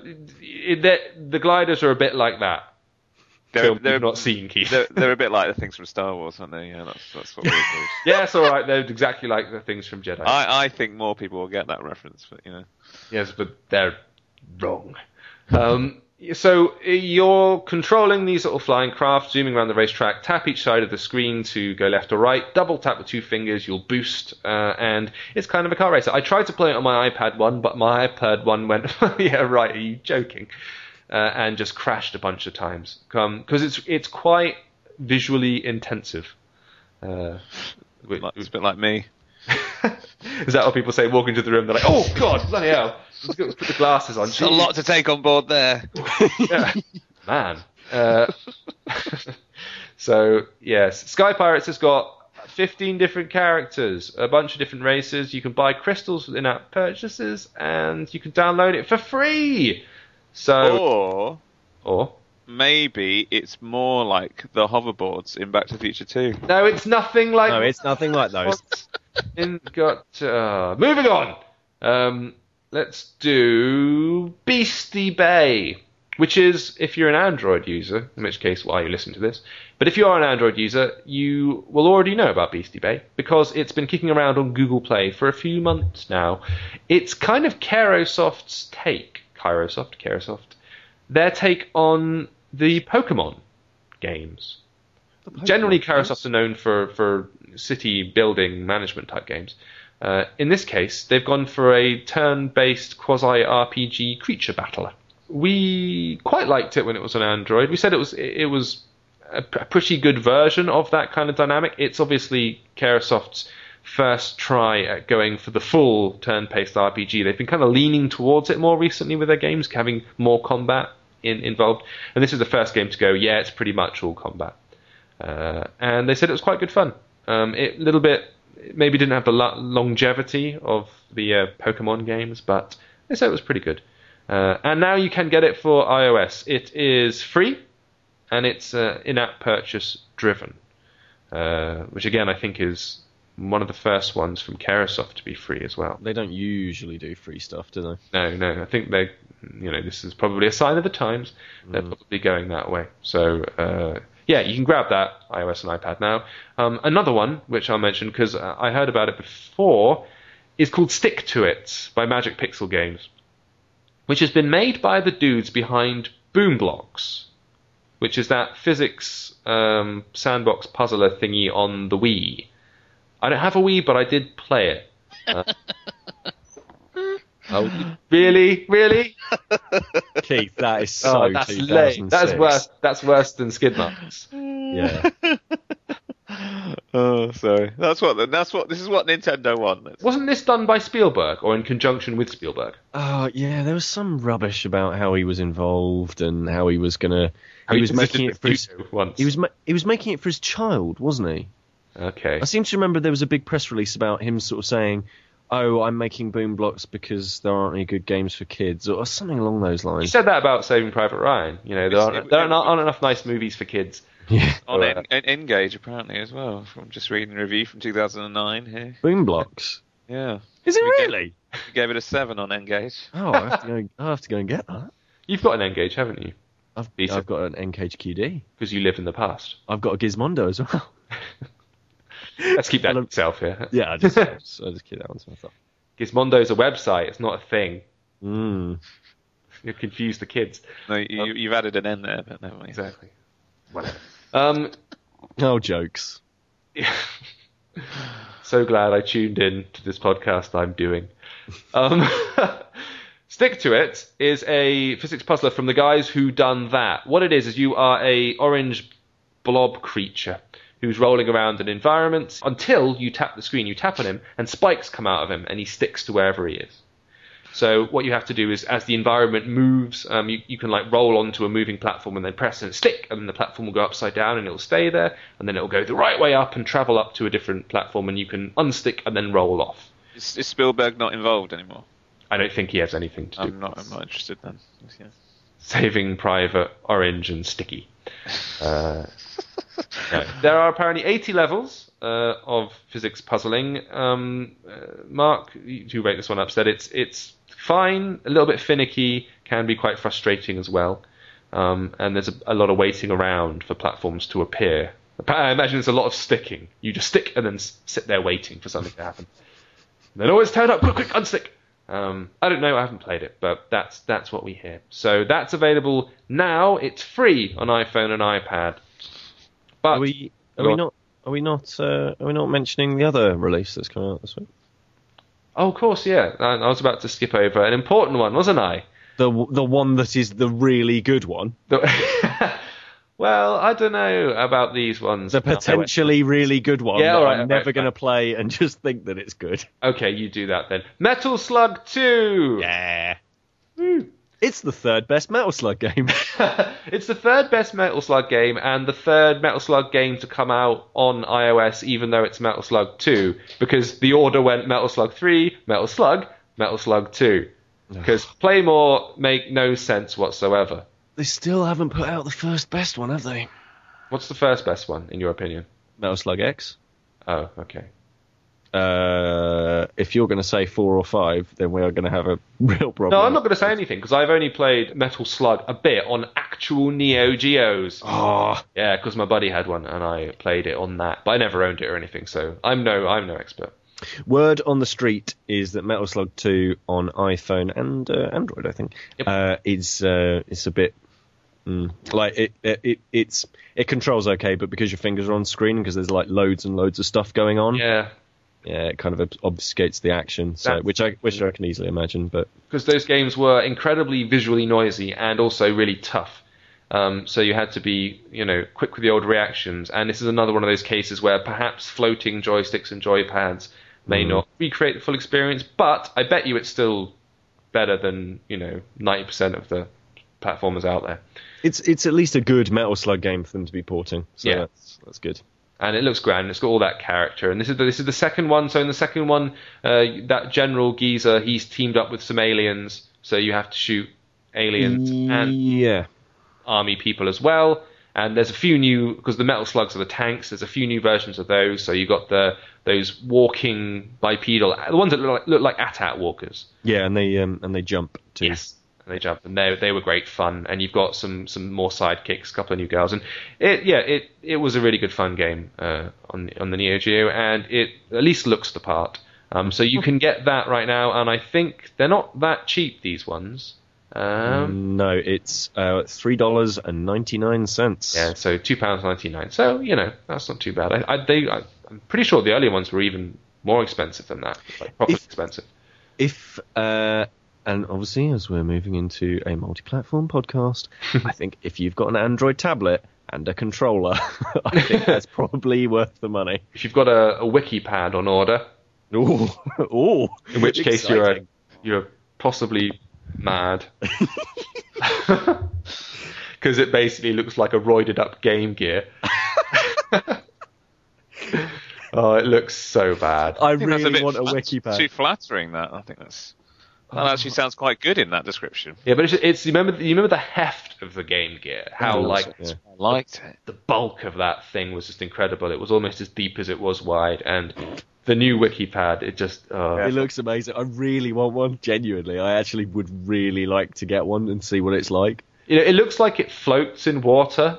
The gliders are a bit like that. They're not seen, Keith. They're a bit like the things from Star Wars, aren't they? Yeah, that's what we're called. Yeah, it's all right. They're exactly like the things from Jedi. I think more people will get that reference, but Yes, but they're wrong. So you're controlling these little flying craft, zooming around the racetrack. Tap each side of the screen to go left or right. Double tap with 2 fingers, you'll boost, and it's kind of a car racer. I tried to play it on my iPad 1, but my iPad 1 went, yeah, right, are you joking? And just crashed a bunch of times. Because it's quite visually intensive. It's a bit like me. Is that what people say? Walk into the room, they're like, oh, God, bloody hell. Let's put the glasses on. It's a lot to take on board there. Yeah. Man. So, yes. Sky Pirates has got 15 different characters, a bunch of different races. You can buy crystals with in-app purchases, and you can download it for free. So, or maybe it's more like the hoverboards in Back to the Future 2. No, it's nothing like. No, it's nothing like those. Moving on. Let's do Beastie Bay, which is, if you're an Android user, in which case, why you listen to this, but if you are an Android user, you will already know about Beastie Bay, because it's been kicking around on Google Play for a few months now. It's kind of Kairosoft's take, their take on the Pokemon games. Generally, Kairosoft are known for city building management type games. In this case, they've gone for a turn-based quasi-RPG creature battler. We quite liked it when it was on Android. We said it was a pretty good version of that kind of dynamic. It's obviously Kairosoft's first try at going for the full turn-based RPG. They've been kind of leaning towards it more recently with their games, having more combat involved. And this is the first game to go, yeah, it's pretty much all combat. And they said it was quite good fun. It little bit maybe didn't have the longevity of the Pokemon games, but they said it was pretty good. And now you can get it for iOS. It is free, and it's in-app purchase driven, which again I think is one of the first ones from Kairosoft to be free as well. They don't usually do free stuff, do they? No. I think this is probably a sign of the times. They're probably going that way. So. Yeah, you can grab that, iOS and iPad now. Another one, which I'll mention because I heard about it before, is called Stick to It by Magic Pixel Games. which has been made by the dudes behind Boomblocks, which is that physics sandbox puzzler thingy on the Wii. I don't have a Wii, but I did play it. Oh, really? Keith, that is so that's 2006. That's worse than Skid Marks. Yeah. Oh, sorry. This is what Nintendo want. Wasn't this done by Spielberg or in conjunction with Spielberg? Oh, yeah, there was some rubbish about how he was involved and how he was gonna. He was making it for his. Once. He was making it for his child, wasn't he? Okay. I seem to remember there was a big press release about him sort of saying, "Oh, I'm making Boomblocks because there aren't any good games for kids," or something along those lines. He said that about Saving Private Ryan. You know, there aren't enough nice movies for kids. Yeah. On N-Gage, apparently, as well. From just reading a review from 2009 here. Boomblocks? Yeah. Is it really? We gave it a 7 on N-Gage. Oh, I have to go and get that. You've got an N-Gage, haven't you? I've got an N-Gage QD. Because you live in the past. I've got a Gizmondo as well. Let's keep that to myself, yeah? Yeah, I just keep that one to myself. Gizmondo's a website, it's not a thing. Mm. You'll confuse the kids. No, you've added an N there, but never mind. Exactly. Whatever. No jokes. So glad I tuned in to this podcast I'm doing. Stick to It is a physics puzzler from the guys who done that. What it is you are a orange blob creature who's rolling around an environment until you tap the screen. You tap on him and spikes come out of him and he sticks to wherever he is. So what you have to do is, as the environment moves, you can like roll onto a moving platform and then press and stick, and then the platform will go upside down and it'll stay there, and then it'll go the right way up and travel up to a different platform, and you can unstick and then roll off. Is Spielberg not involved anymore? I don't think he has anything to do. I'm not interested then. Yeah. Saving Private Orange and Sticky. No. There are apparently 80 levels of physics puzzling. Mark, who wrote this one up, said it's fine, a little bit finicky, can be quite frustrating as well. And there's a lot of waiting around for platforms to appear. I imagine there's a lot of sticking. You just stick and then sit there waiting for something to happen. Then always turn up, quick, unstick. I don't know, I haven't played it, but that's what we hear. So that's available now. It's free on iPhone and iPad. But are we not mentioning the other release that's coming out this week? Oh, of course, yeah. I was about to skip over an important one, wasn't I? The one that is the really good one. Well, I don't know about these ones. The potentially really good one that I'm never going to play and just think that it's good. Okay, you do that then. Metal Slug 2! Yeah. Woo. It's the third best Metal Slug game. It's the third best Metal Slug game and the third Metal Slug game to come out on iOS, even though it's Metal Slug 2, because the order went Metal Slug 3, Metal Slug 2. Because Play More make no sense whatsoever. They still haven't put out the first best one, have they? What's the first best one, in your opinion? Metal Slug X. Oh, okay. If you're going to say 4 or 5, then we are going to have a real problem. No, I'm not going to say anything, because I've only played Metal Slug a bit on actual Neo Geos. Oh. Yeah, because my buddy had one, and I played it on that. But I never owned it or anything, so I'm no expert. Word on the street is that Metal Slug 2 on iPhone and Android, I think, it's a bit like it controls okay, but because your fingers are on screen, because there's like loads and loads of stuff going on. Yeah, it kind of obfuscates the action. So which I can easily imagine, but because those games were incredibly visually noisy and also really tough. So you had to be, quick with the old reactions. And this is another one of those cases where perhaps floating joysticks and joypads may not recreate the full experience, but I bet you it's still better than 90% of the platformers out there. It's at least a good Metal Slug game for them to be porting. So yeah, that's good. And it looks grand. It's got all that character. And this is the second one. So in the second one, that General Geezer, he's teamed up with some aliens. So you have to shoot aliens and army people as well. And there's a few new, because the Metal Slugs are the tanks, there's a few new versions of those. So you got those walking bipedal, the ones that look like AT-AT walkers. Yeah, and they jump too. Yes, and they jump, and they were great fun. And you've got some more sidekicks, a couple of new girls, and it was a really good fun game on the Neo Geo, and it at least looks the part. So you can get that right now, and I think they're not that cheap, these ones. No, it's $3.99. Yeah, so £2.99. So that's not too bad. I'm pretty sure the earlier ones were even more expensive than that, like proper expensive. And obviously, as we're moving into a multi-platform podcast, I think if you've got an Android tablet and a controller, I think that's probably worth the money. If you've got a WikiPad on order, in which case you're possibly mad, because it basically looks like a roided up Game Gear. Oh, it looks so bad. I really want a WikiPad. Too flattering. That actually sounds quite good in that description. Yeah, but it's you remember the heft of the Game Gear? How I liked it. The bulk of that thing was just incredible. It was almost as deep as it was wide, and the new WikiPad, it just it looks amazing. I really want one. Genuinely, I actually would really like to get one and see what it's like. It looks like it floats in water.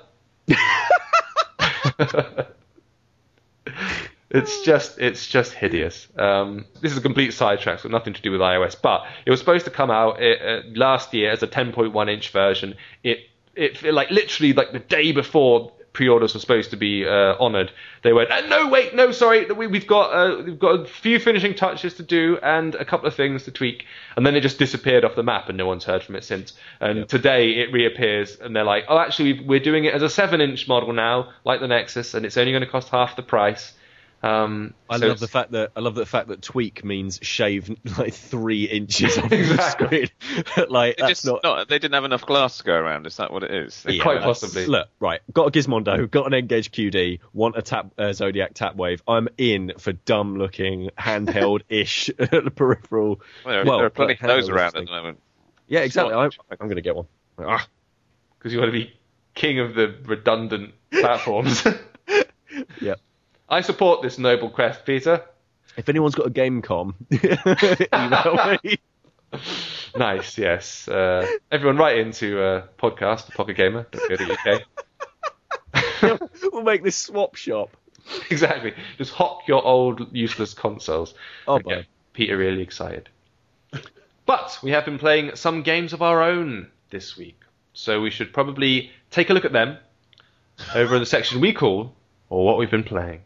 It's just hideous. This is a complete sidetrack, so nothing to do with iOS. But it was supposed to come out last year as a 10.1-inch version. It like literally like the day before pre-orders were supposed to be honoured, they went, no, sorry, we've got a few finishing touches to do and a couple of things to tweak, and then it just disappeared off the map and no one's heard from it since. And Today it reappears and they're like, oh, actually we're doing it as a 7-inch model now, like the Nexus, and it's only going to cost half the price. I love the fact that tweak means shave like 3 inches off the screen. Like they didn't have enough glass to go around. Is that what it is? Quite possibly. Look, right, got a Gizmondo, got an N-Gage QD, want a Zodiac Tapwave. I'm in for dumb looking handheld-ish peripheral. There are plenty of those around at the moment. Yeah, exactly. I'm going to get one. Because you want to be king of the redundant platforms. Yeah. I support this noble quest, Peter. If anyone's got a Gamecom, email me. Nice, yes. Everyone write into podcast, pocketgamer.co.uk. We'll make this swap shop. Exactly. Just hop your old useless consoles. Oh, boy. Peter really excited. But we have been playing some games of our own this week, so we should probably take a look at them over in the section we call, or what we've been playing.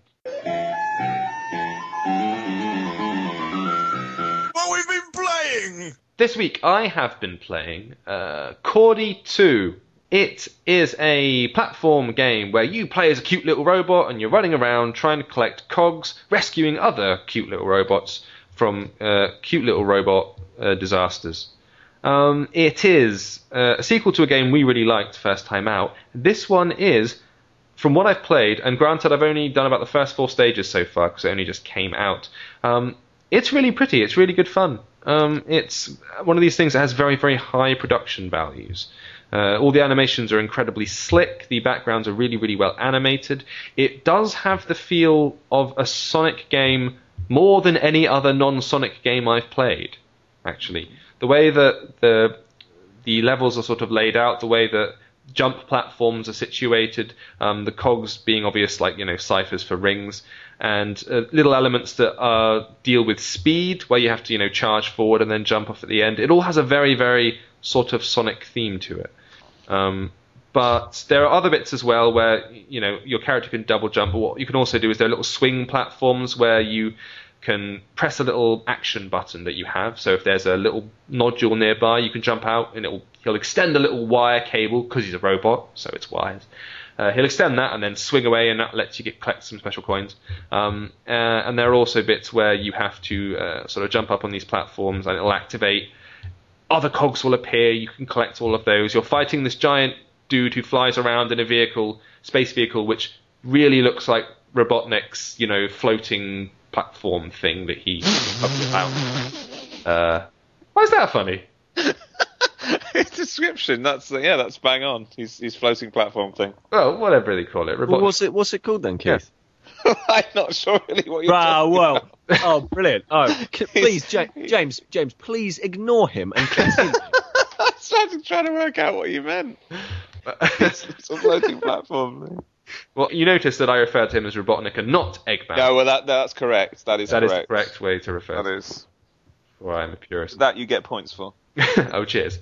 This week I have been playing Cordy 2. It is a platform game where you play as a cute little robot and you're running around trying to collect cogs, rescuing other cute little robots from cute little robot disasters. It is a sequel to a game we really liked first time out. This one is, from what I've played, and granted I've only done about the first 4 stages so far because it only just came out, it's really pretty, it's really good fun. It's one of these things that has very, very high production values. All the animations are incredibly slick, the backgrounds are really, really well animated. It does have the feel of a Sonic game more than any other non-Sonic game I've played, actually. The way that the levels are sort of laid out, the way that jump platforms are situated, the cogs being obvious, like, ciphers for rings, and little elements that deal with speed, where you have to, charge forward and then jump off at the end. It all has a very, very sort of Sonic theme to it. But there are other bits as well where, your character can double jump, but what you can also do is there are little swing platforms where you can press a little action button that you have. So if there's a little nodule nearby, you can jump out and he'll extend a little wire cable, because he's a robot, so it's wires. He'll extend that and then swing away, and that lets you collect some special coins. And there are also bits where you have to sort of jump up on these platforms and it'll activate. Other cogs will appear, you can collect all of those. You're fighting this giant dude who flies around in a space vehicle, which really looks like Robotnik's, floating platform thing that he about. Why is that funny? His description, that's bang on. His floating platform thing. Well, whatever they call it. Well, what's it called then, Keith? Yeah. I'm not sure really what you're talking about. Oh, brilliant. Oh, please, James, please ignore him and continue. I started trying to work out what you meant. It's a floating platform thing. Well, you notice that I referred to him as Robotnik and not Eggman. No, well, that's correct. That is correct. That is the correct way to refer to him. That is. Well, I'm a purist. That you get points for. Oh, cheers.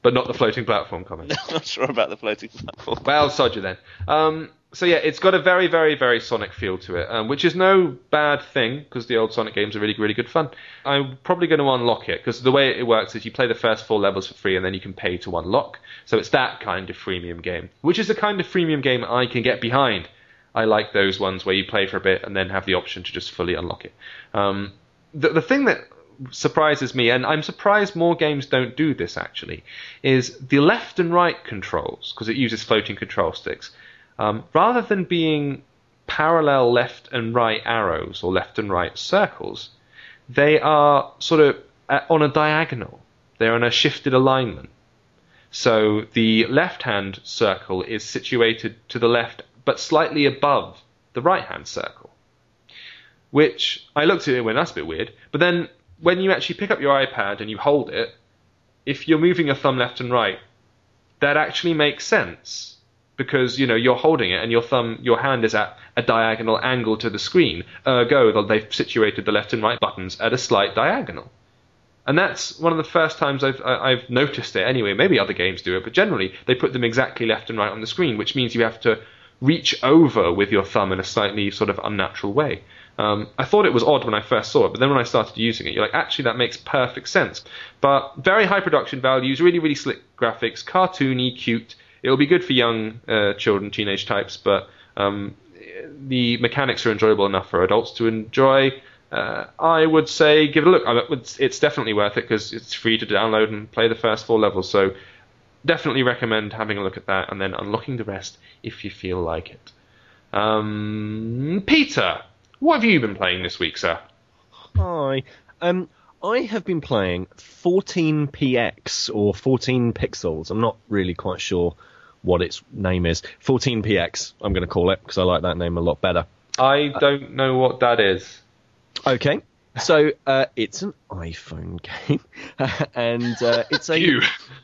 But not the floating platform comment. I'm not sure about the floating platform. Well, sod you then. So yeah, it's got a very, very, very Sonic feel to it, which is no bad thing, because the old Sonic games are really, really good fun. I'm probably going to unlock it, because the way it works is you play the first 4 levels for free, and then you can pay to unlock. So it's that kind of freemium game, which is the kind of freemium game I can get behind. I like those ones where you play for a bit and then have the option to just fully unlock it. The thing that surprises me, and I'm surprised more games don't do this actually, is the left and right controls, because it uses floating control sticks. Rather than being parallel left and right arrows or left and right circles, they are sort of on a diagonal. They're on a shifted alignment. So the left-hand circle is situated to the left, but slightly above the right-hand circle. Which, I looked at it and went, that's a bit weird. But then, when you actually pick up your iPad and you hold it, if you're moving your thumb left and right, that actually makes sense. Because, you're holding it and your hand is at a diagonal angle to the screen. Ergo, they've situated the left and right buttons at a slight diagonal. And that's one of the first times I've noticed it anyway. Maybe other games do it, but generally they put them exactly left and right on the screen, which means you have to reach over with your thumb in a slightly sort of unnatural way. I thought it was odd when I first saw it, but then when I started using it, you're like, actually, that makes perfect sense. But very high production values, really, really slick graphics, cartoony, cute. It'll be good for young children, teenage types, but the mechanics are enjoyable enough for adults to enjoy. I would say give it a look. It's definitely worth it because it's free to download and play the first 4 levels. So definitely recommend having a look at that and then unlocking the rest if you feel like it. Peter, what have you been playing this week, sir? Hi. I have been playing 14px or 14 pixels. I'm not really quite sure what its name is. 14px, I'm going to call it, because I like that name a lot better. I don't know what that is. Okay, so it's an iPhone game, and it's a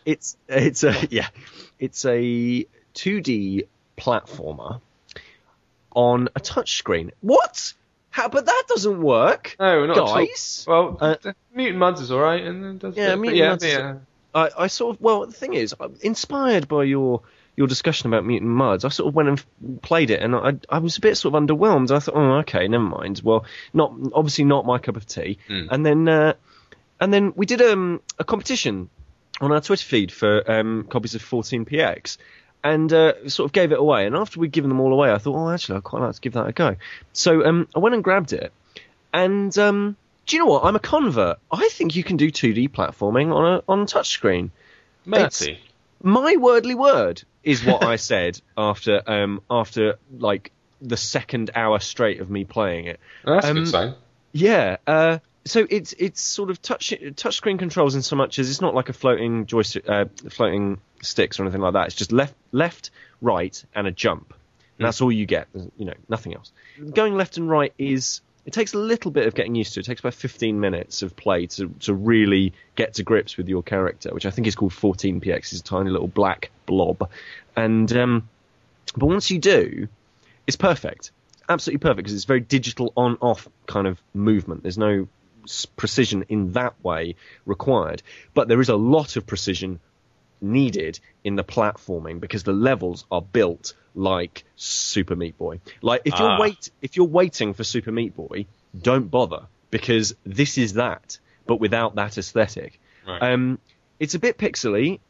it's a 2D platformer on a touchscreen. What? How? But that doesn't work. No, not guys. At all. Well, Mutant Mudds is all right, and it does. Yeah, Mutant Mudds. I sort of. Well, the thing is, inspired by your discussion about Mutant Mudds, I sort of went and played it, and I was a bit sort of underwhelmed. I thought, oh, okay, never mind. Well, obviously not my cup of tea. And then we did a competition on our Twitter feed for copies of 14px, and sort of gave it away. And after we'd given them all away, I thought, oh, actually, I'd quite like to give that a go. So I went and grabbed it, and do you know what? I'm a convert. I think you can do 2D platforming on a touchscreen. Mercy. My wordly word is what I said after like the second hour straight of me playing it. Oh, that's a good sign. Yeah. So it's sort of touchscreen controls in so much as it's not like a floating joystick, floating sticks or anything like that. It's just left, right, and a jump. And that's all you get. Nothing else. Going left and right it takes a little bit of getting used to. It takes about 15 minutes of play to really get to grips with your character, which I think is called 14px. It's a tiny little black blob. And but once you do, it's perfect. Absolutely perfect, because it's very digital on-off kind of movement. There's no precision in that way required. But there is a lot of precision needed in the platforming, because the levels are built like Super Meat Boy. Like if you're waiting for Super Meat Boy, don't bother, because this is that, but without that aesthetic. Right. It's a bit pixely,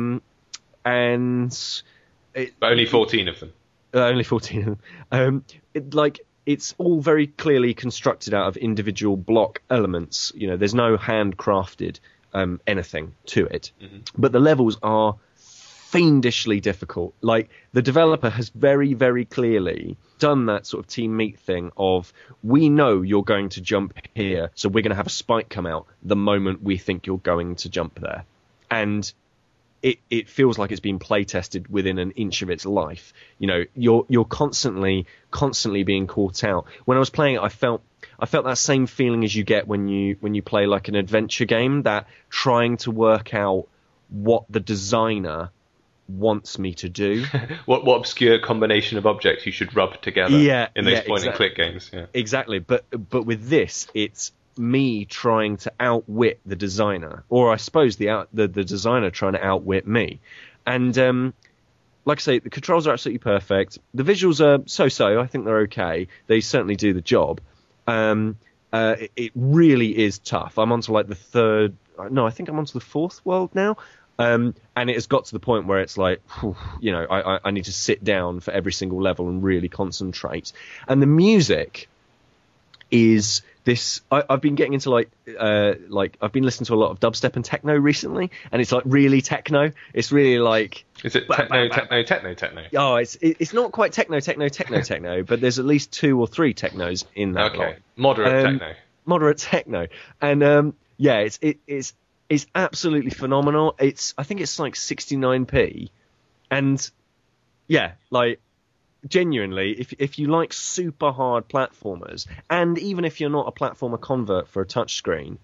and but only 14 of them. Only 14 of them. It's all very clearly constructed out of individual block elements. There's no handcrafted anything to it. Mm-hmm. But the levels are fiendishly difficult. Like, the developer has very, very clearly done that sort of Team Meat thing of, we know you're going to jump here, so we're going to have a spike come out the moment we think you're going to jump there. And it feels like it's been play tested within an inch of its life. You're constantly being caught out. When I was playing it, I felt that same feeling as you get when you play like an adventure game, that trying to work out what the designer wants me to do. what obscure combination of objects you should rub together in those point and click games. Yeah. Exactly. But with this, it's me trying to outwit the designer, or I suppose the designer trying to outwit me. And like I say, the controls are absolutely perfect. The visuals are so-so. I think they're okay. They certainly do the job. It really is tough. I'm onto like the third. No, I think I'm onto the fourth world now. And it has got to the point where it's like, you know, I need to sit down for every single level and really concentrate. And the music is this. I've been getting into like I've been listening to a lot of dubstep and techno recently, and it's like really techno. It's really like. Is it techno? Oh, it's not quite techno, but there's at least 2 or 3 technos in that. Okay, moderate techno, and yeah, it's absolutely phenomenal. I think it's like 69p, and yeah, like genuinely, if you like super hard platformers, and even if you're not a platformer convert for a touchscreen,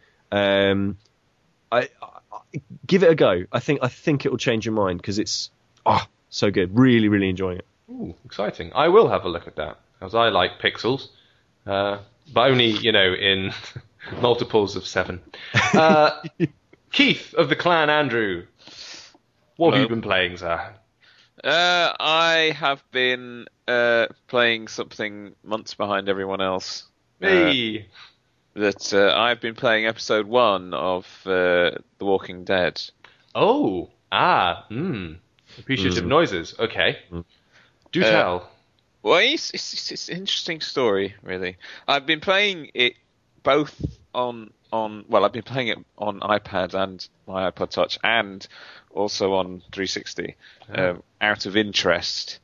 I give it a go. I think it will change your mind because it's so good. Really, really enjoying it. Ooh, exciting! I will have a look at that because I like pixels, but only in multiples of 7. Keith of the Clan Andrew, what have you been playing, sir? I have been playing something months behind everyone else. Hey! I've been playing episode 1 of The Walking Dead. Oh! Appreciative noises. Okay. Do tell. Well, it's an interesting story, really. I've been playing it both I've been playing it on iPad and my iPod Touch, and also on 360, out of interest.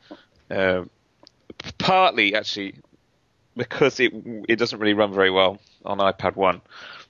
Partly, actually, because it doesn't really run very well on iPad 1,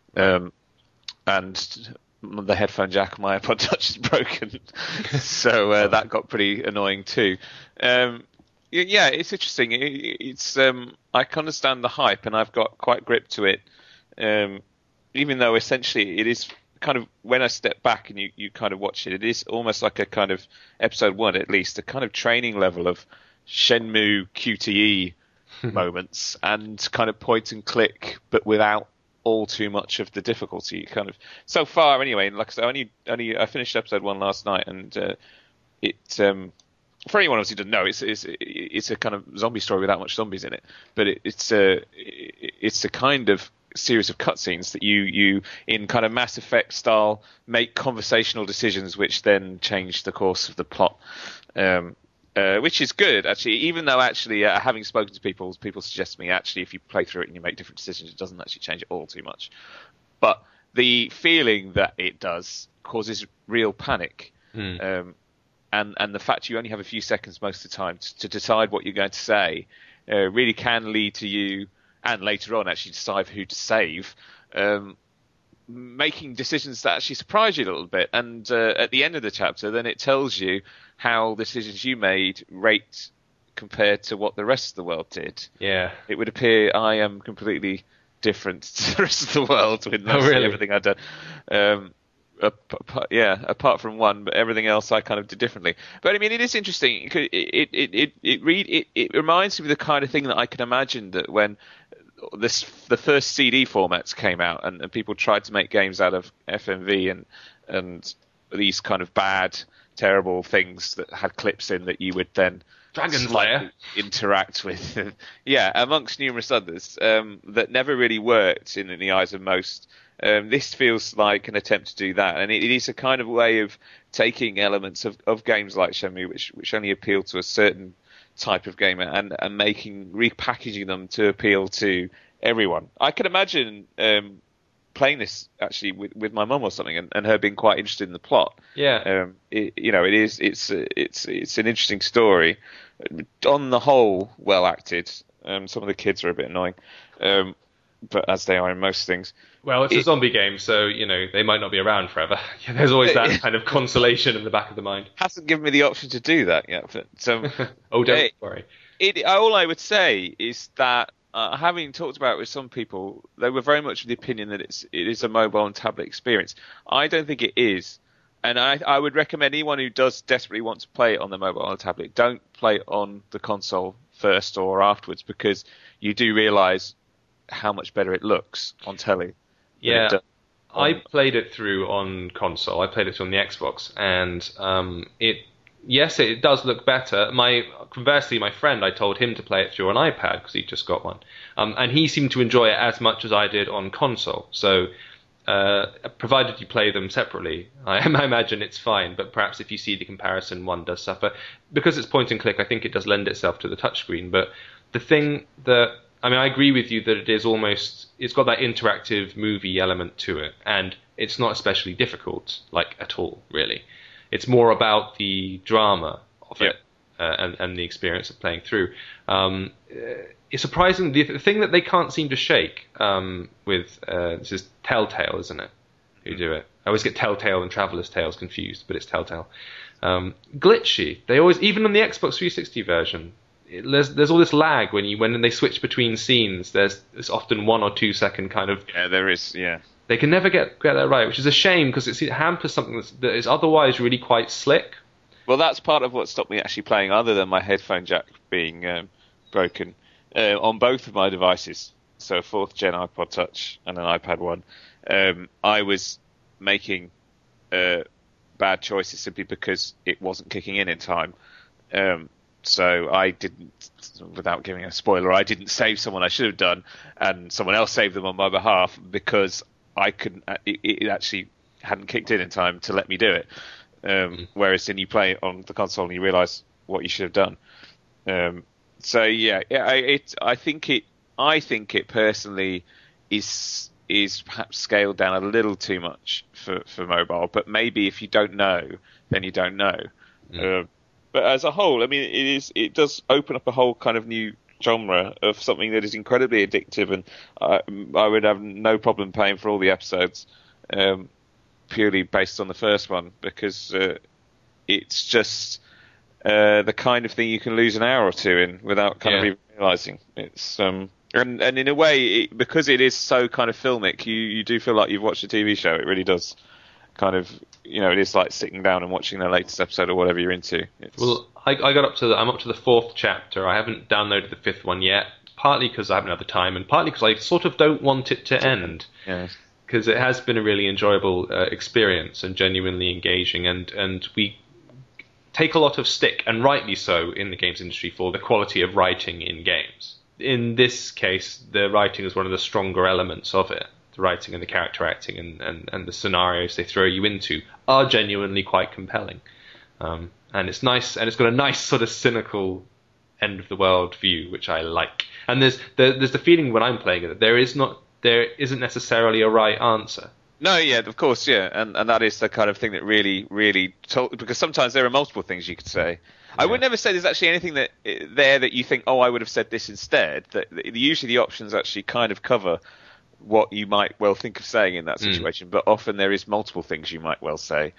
and the headphone jack on my iPod Touch is broken, so that got pretty annoying too. Yeah, it's interesting. It's I can understand the hype, and I've got quite grip to it. Even though essentially it is kind of, when I step back and you kind of watch it, it is almost like a kind of episode 1, at least, a kind of training level of Shenmue QTE moments and kind of point and click, but without all too much of the difficulty. Kind of so far, anyway. And like I said, I finished episode 1 last night, and it. For anyone else who doesn't know, it's a kind of zombie story without much zombies in it, but it's a kind of series of cutscenes that you in kind of Mass Effect style make conversational decisions which then change the course of the plot, which is good actually, even though actually having spoken to people suggest to me actually if you play through it and you make different decisions, it doesn't actually change it all too much, but the feeling that it does causes real panic. And the fact you only have a few seconds most of the time to decide what you're going to say really can lead to you, and later on actually decide who to save, making decisions that actually surprise you a little bit. And at the end of the chapter, then it tells you how the decisions you made rate compared to what the rest of the world did. Yeah. It would appear I am completely different to the rest of the world with everything I've done. Apart from one, but everything else I kind of did differently. But I mean, it is interesting. It reminds me of the kind of thing that I can imagine that when the first CD formats came out and people tried to make games out of FMV and these kind of bad, terrible things that had clips in that you would then Dragon Slayer interact with, amongst numerous others that never really worked in the eyes of most. This feels like an attempt to do that, and it is a kind of way of taking elements of games like Shenmue, which only appeal to a certain type of gamer, and repackaging them to appeal to everyone. I can imagine playing this actually with my mum or something, and her being quite interested in the plot. Yeah, it's an interesting story. On the whole, well acted. Some of the kids are a bit annoying. But as they are in most things. Well, it's a zombie game, so, they might not be around forever. There's always that kind of consolation in the back of the mind. Hasn't given me the option to do that yet. But, oh, don't worry. All I would say is that, having talked about it with some people, they were very much of the opinion that it is a mobile and tablet experience. I don't think it is. And I would recommend anyone who does desperately want to play it on the mobile or tablet, don't play it on the console first or afterwards, because you do realise how much better it looks on telly. Yeah, I played it through on console. I played it on the Xbox, and it does look better. Conversely, my friend, I told him to play it through an iPad because he just got one, and he seemed to enjoy it as much as I did on console. So, provided you play them separately, I imagine it's fine. But perhaps if you see the comparison, one does suffer because it's point and click. I think it does lend itself to the touchscreen. But the thing that I agree with you that it's got that interactive movie element to it, and it's not especially difficult, at all, really. It's more about the drama of it and the experience of playing through. It's surprising. The thing that they can't seem to shake with this is Telltale, isn't it? Who do it? I always get Telltale and Traveller's Tales confused, but it's Telltale. Glitchy. They always, even on the Xbox 360 version, there's all this lag when they switch between scenes. There's often 1 or 2 second kind of. Yeah, there is. Yeah. They can never get that right, which is a shame because it hampers something that is otherwise really quite slick. Well, that's part of what stopped me actually playing, other than my headphone jack being broken on both of my devices. So a 4th gen iPod Touch and an iPad 1. I was making bad choices simply because it wasn't kicking in time. So I didn't, without giving a spoiler, I didn't save someone I should have done, and someone else saved them on my behalf because I couldn't. It actually hadn't kicked in time to let me do it. Whereas then you play it on the console and you realise what you should have done. So yeah, I think it personally is perhaps scaled down a little too much for mobile. But maybe if you don't know, then you don't know. But as a whole, I mean, it does open up a whole kind of new genre of something that is incredibly addictive, and I would have no problem paying for all the episodes purely based on the first one, because it's just the kind of thing you can lose an hour or two in without kind of even realising. It's and in a way, because it is so kind of filmic, you do feel like you've watched a TV show. It really does kind of, it is like sitting down and watching the latest episode or whatever you're into. Well, I'm up to the 4th chapter. I haven't downloaded the 5th one yet, partly because I haven't had the time, and partly because I sort of don't want it to end. Yes. Because it has been a really enjoyable experience and genuinely engaging, and we take a lot of stick, and rightly so, in the games industry for the quality of writing in games. In this case, the writing is one of the stronger elements of it. The writing and the character acting and the scenarios they throw you into are genuinely quite compelling. And it's nice, and it's got a nice sort of cynical end of the world view, which I like. And there's the feeling when I'm playing it that there isn't necessarily a right answer. No, yeah, of course, yeah, and that is the kind of thing that really, really because sometimes there are multiple things you could say. Yeah. I would never say there's actually anything that you think, oh, I would have said this instead. That usually the options actually kind of cover what you might well think of saying in that situation, but often there is multiple things you might well say.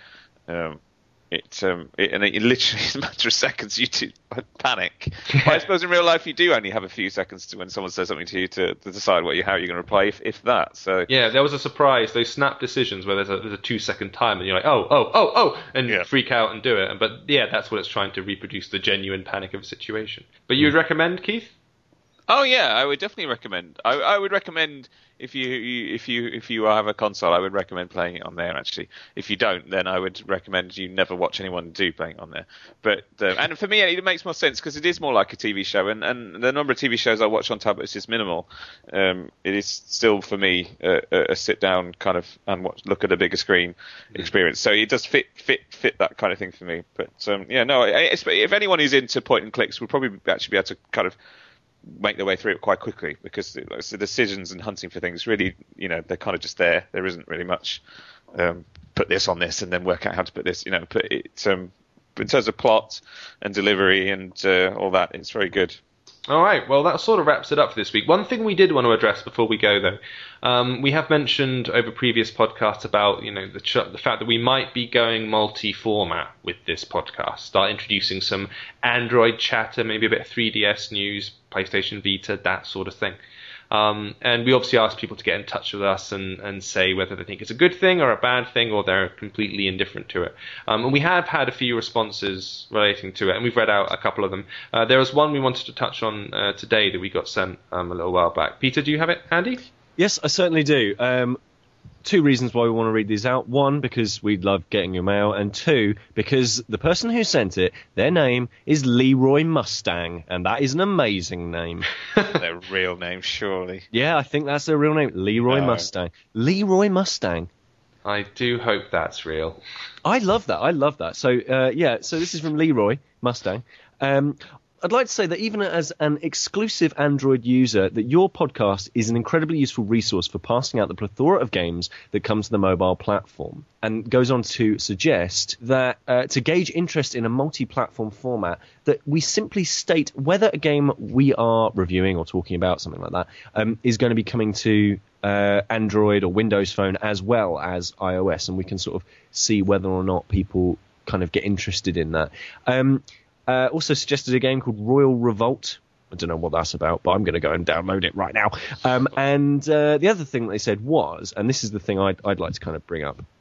It literally is a matter of seconds. You do panic. But I suppose in real life you do only have a few seconds to when someone says something to you to decide how you're going to reply, if that. So yeah, there was a surprise. Those snap decisions where there's a 2-second time and you're like oh, and freak out and do it. But yeah, that's what it's trying to reproduce, the genuine panic of a situation. But you'd recommend, Keith? Oh yeah, I would definitely recommend. I would recommend if you have a console, I would recommend playing it on there. Actually, if you don't, then I would recommend you never watch anyone do playing it on there. But and for me, it makes more sense because it is more like a TV show, and the number of TV shows I watch on tablets is minimal. It is still for me a sit down kind of and look at a bigger screen experience. So it does fit that kind of thing for me. But if anyone who's into point and clicks, will probably actually be able to kind of make their way through it quite quickly, because the decisions and hunting for things really, they're kind of just there. There isn't really much put this on this and then work out how to put this, put it in terms of plot and delivery and all that, it's very good. All right, well, that sort of wraps it up for this week. One thing we did want to address before we go, though, we have mentioned over previous podcasts about the fact that we might be going multi-format with this podcast, start introducing some Android chatter, maybe a bit of 3DS news, PlayStation Vita, that sort of thing. And we obviously asked people to get in touch with us and say whether they think it's a good thing or a bad thing, or they're completely indifferent to it. And we have had a few responses relating to it, and we've read out a couple of them. There was one we wanted to touch on today that we got sent a little while back. Peter, do you have it handy? Yes, I certainly do. two reasons why we want to read these out. One, because we love getting your mail, and two, because the person who sent it, their name is Leroy Mustang, and that is an amazing name. Their real name, surely. Yeah, I think that's their real name, Leroy Mustang. Leroy Mustang. I do hope that's real. I love that. So, so this is from Leroy Mustang. I'd like to say that even as an exclusive Android user, that your podcast is an incredibly useful resource for passing out the plethora of games that come to the mobile platform. And goes on to suggest that to gauge interest in a multi-platform format, that we simply state whether a game we are reviewing or talking about, something like that, is going to be coming to Android or Windows Phone as well as iOS, and we can sort of see whether or not people kind of get interested in that. Also suggested a game called Royal Revolt. I don't know what that's about, but I'm going to go and download it right now. And the other thing they said was, and this is the thing I'd like to kind of bring up,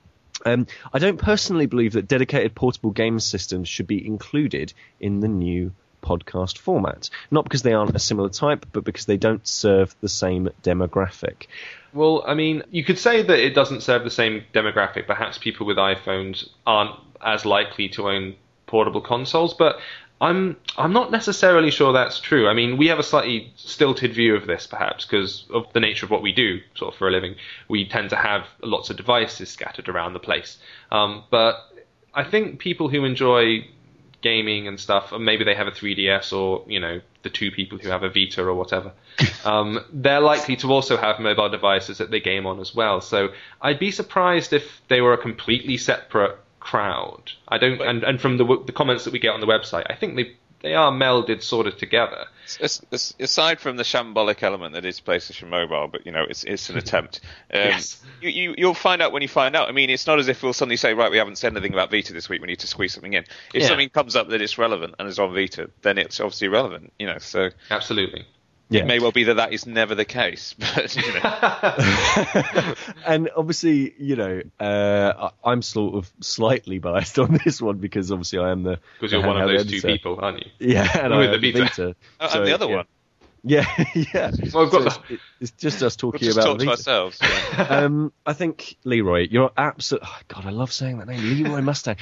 I don't personally believe that dedicated portable game systems should be included in the new podcast format. Not because they aren't a similar type, but because they don't serve the same demographic. Well, I mean, you could say that it doesn't serve the same demographic. Perhaps people with iPhones aren't as likely to own portable consoles, but I'm not necessarily sure that's true. I mean, we have a slightly stilted view of this, perhaps, because of the nature of what we do sort of for a living. We tend to have lots of devices scattered around the place. But I think people who enjoy gaming and stuff, and maybe they have a 3DS or, you know, the two people who have a Vita or whatever, they're likely to also have mobile devices that they game on as well. So I'd be surprised if they were a completely separate crowd. I don't, and from the comments that we get on the website, I think they are melded sort of together. Aside from the shambolic element that is PlayStation Mobile, but you know, it's an attempt. Yes. You'll find out when you find out. I mean, it's not as if we'll suddenly say, right, we haven't said anything about Vita this week, we need to squeeze something in. If something comes up that is relevant and is on Vita, then it's obviously relevant, you know. So absolutely. It may well be that is never the case, but you know. And obviously, you know, I'm sort of slightly biased on this one because obviously I am because you're one of those two people, aren't you? Yeah, and with I the Vita. I'm the other one. Yeah, yeah. Well, it's just us talking we'll about talk to ourselves. Yeah. I think Leroy, you're absolutely. Oh, God, I love saying that name, Leroy Mustang.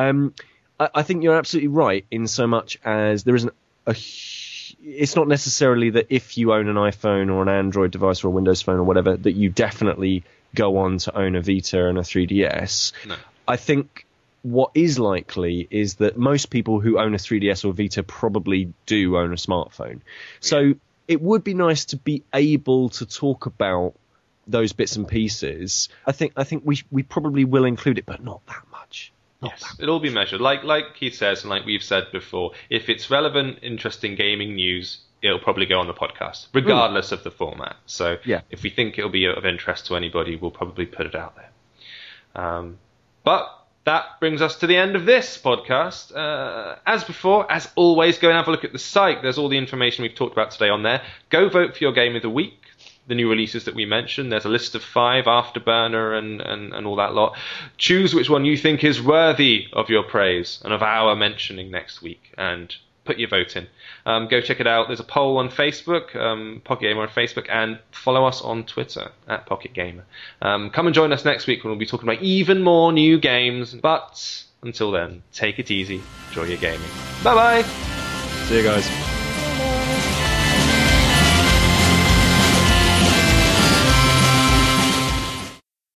I think you're absolutely right in so much as there isn't it's not necessarily that if you own an iPhone or an Android device or a Windows Phone or whatever that you definitely go on to own a Vita and a 3DS. No. I think what is likely is that most people who own a 3DS or Vita probably do own a smartphone. So it would be nice to be able to talk about those bits and pieces. I think we probably will include it, but not that much. Yes, it'll be measured. Like Keith says, and like we've said before, if it's relevant, interesting gaming news, it'll probably go on the podcast, regardless of the format. So if we think it'll be of interest to anybody, we'll probably put it out there. But that brings us to the end of this podcast. As before, as always, go and have a look at the site. There's all the information we've talked about today on there. Go vote for your game of the week. The new releases that we mentioned. There's a list of 5, Afterburner and all that lot. Choose which one you think is worthy of your praise and of our mentioning next week, and put your vote in. Go check it out. There's a poll on Facebook, Pocket Gamer on Facebook, and follow us on Twitter at Pocket Gamer. Come and join us next week when we'll be talking about even more new games. But until then, take it easy. Enjoy your gaming. Bye-bye. See you guys.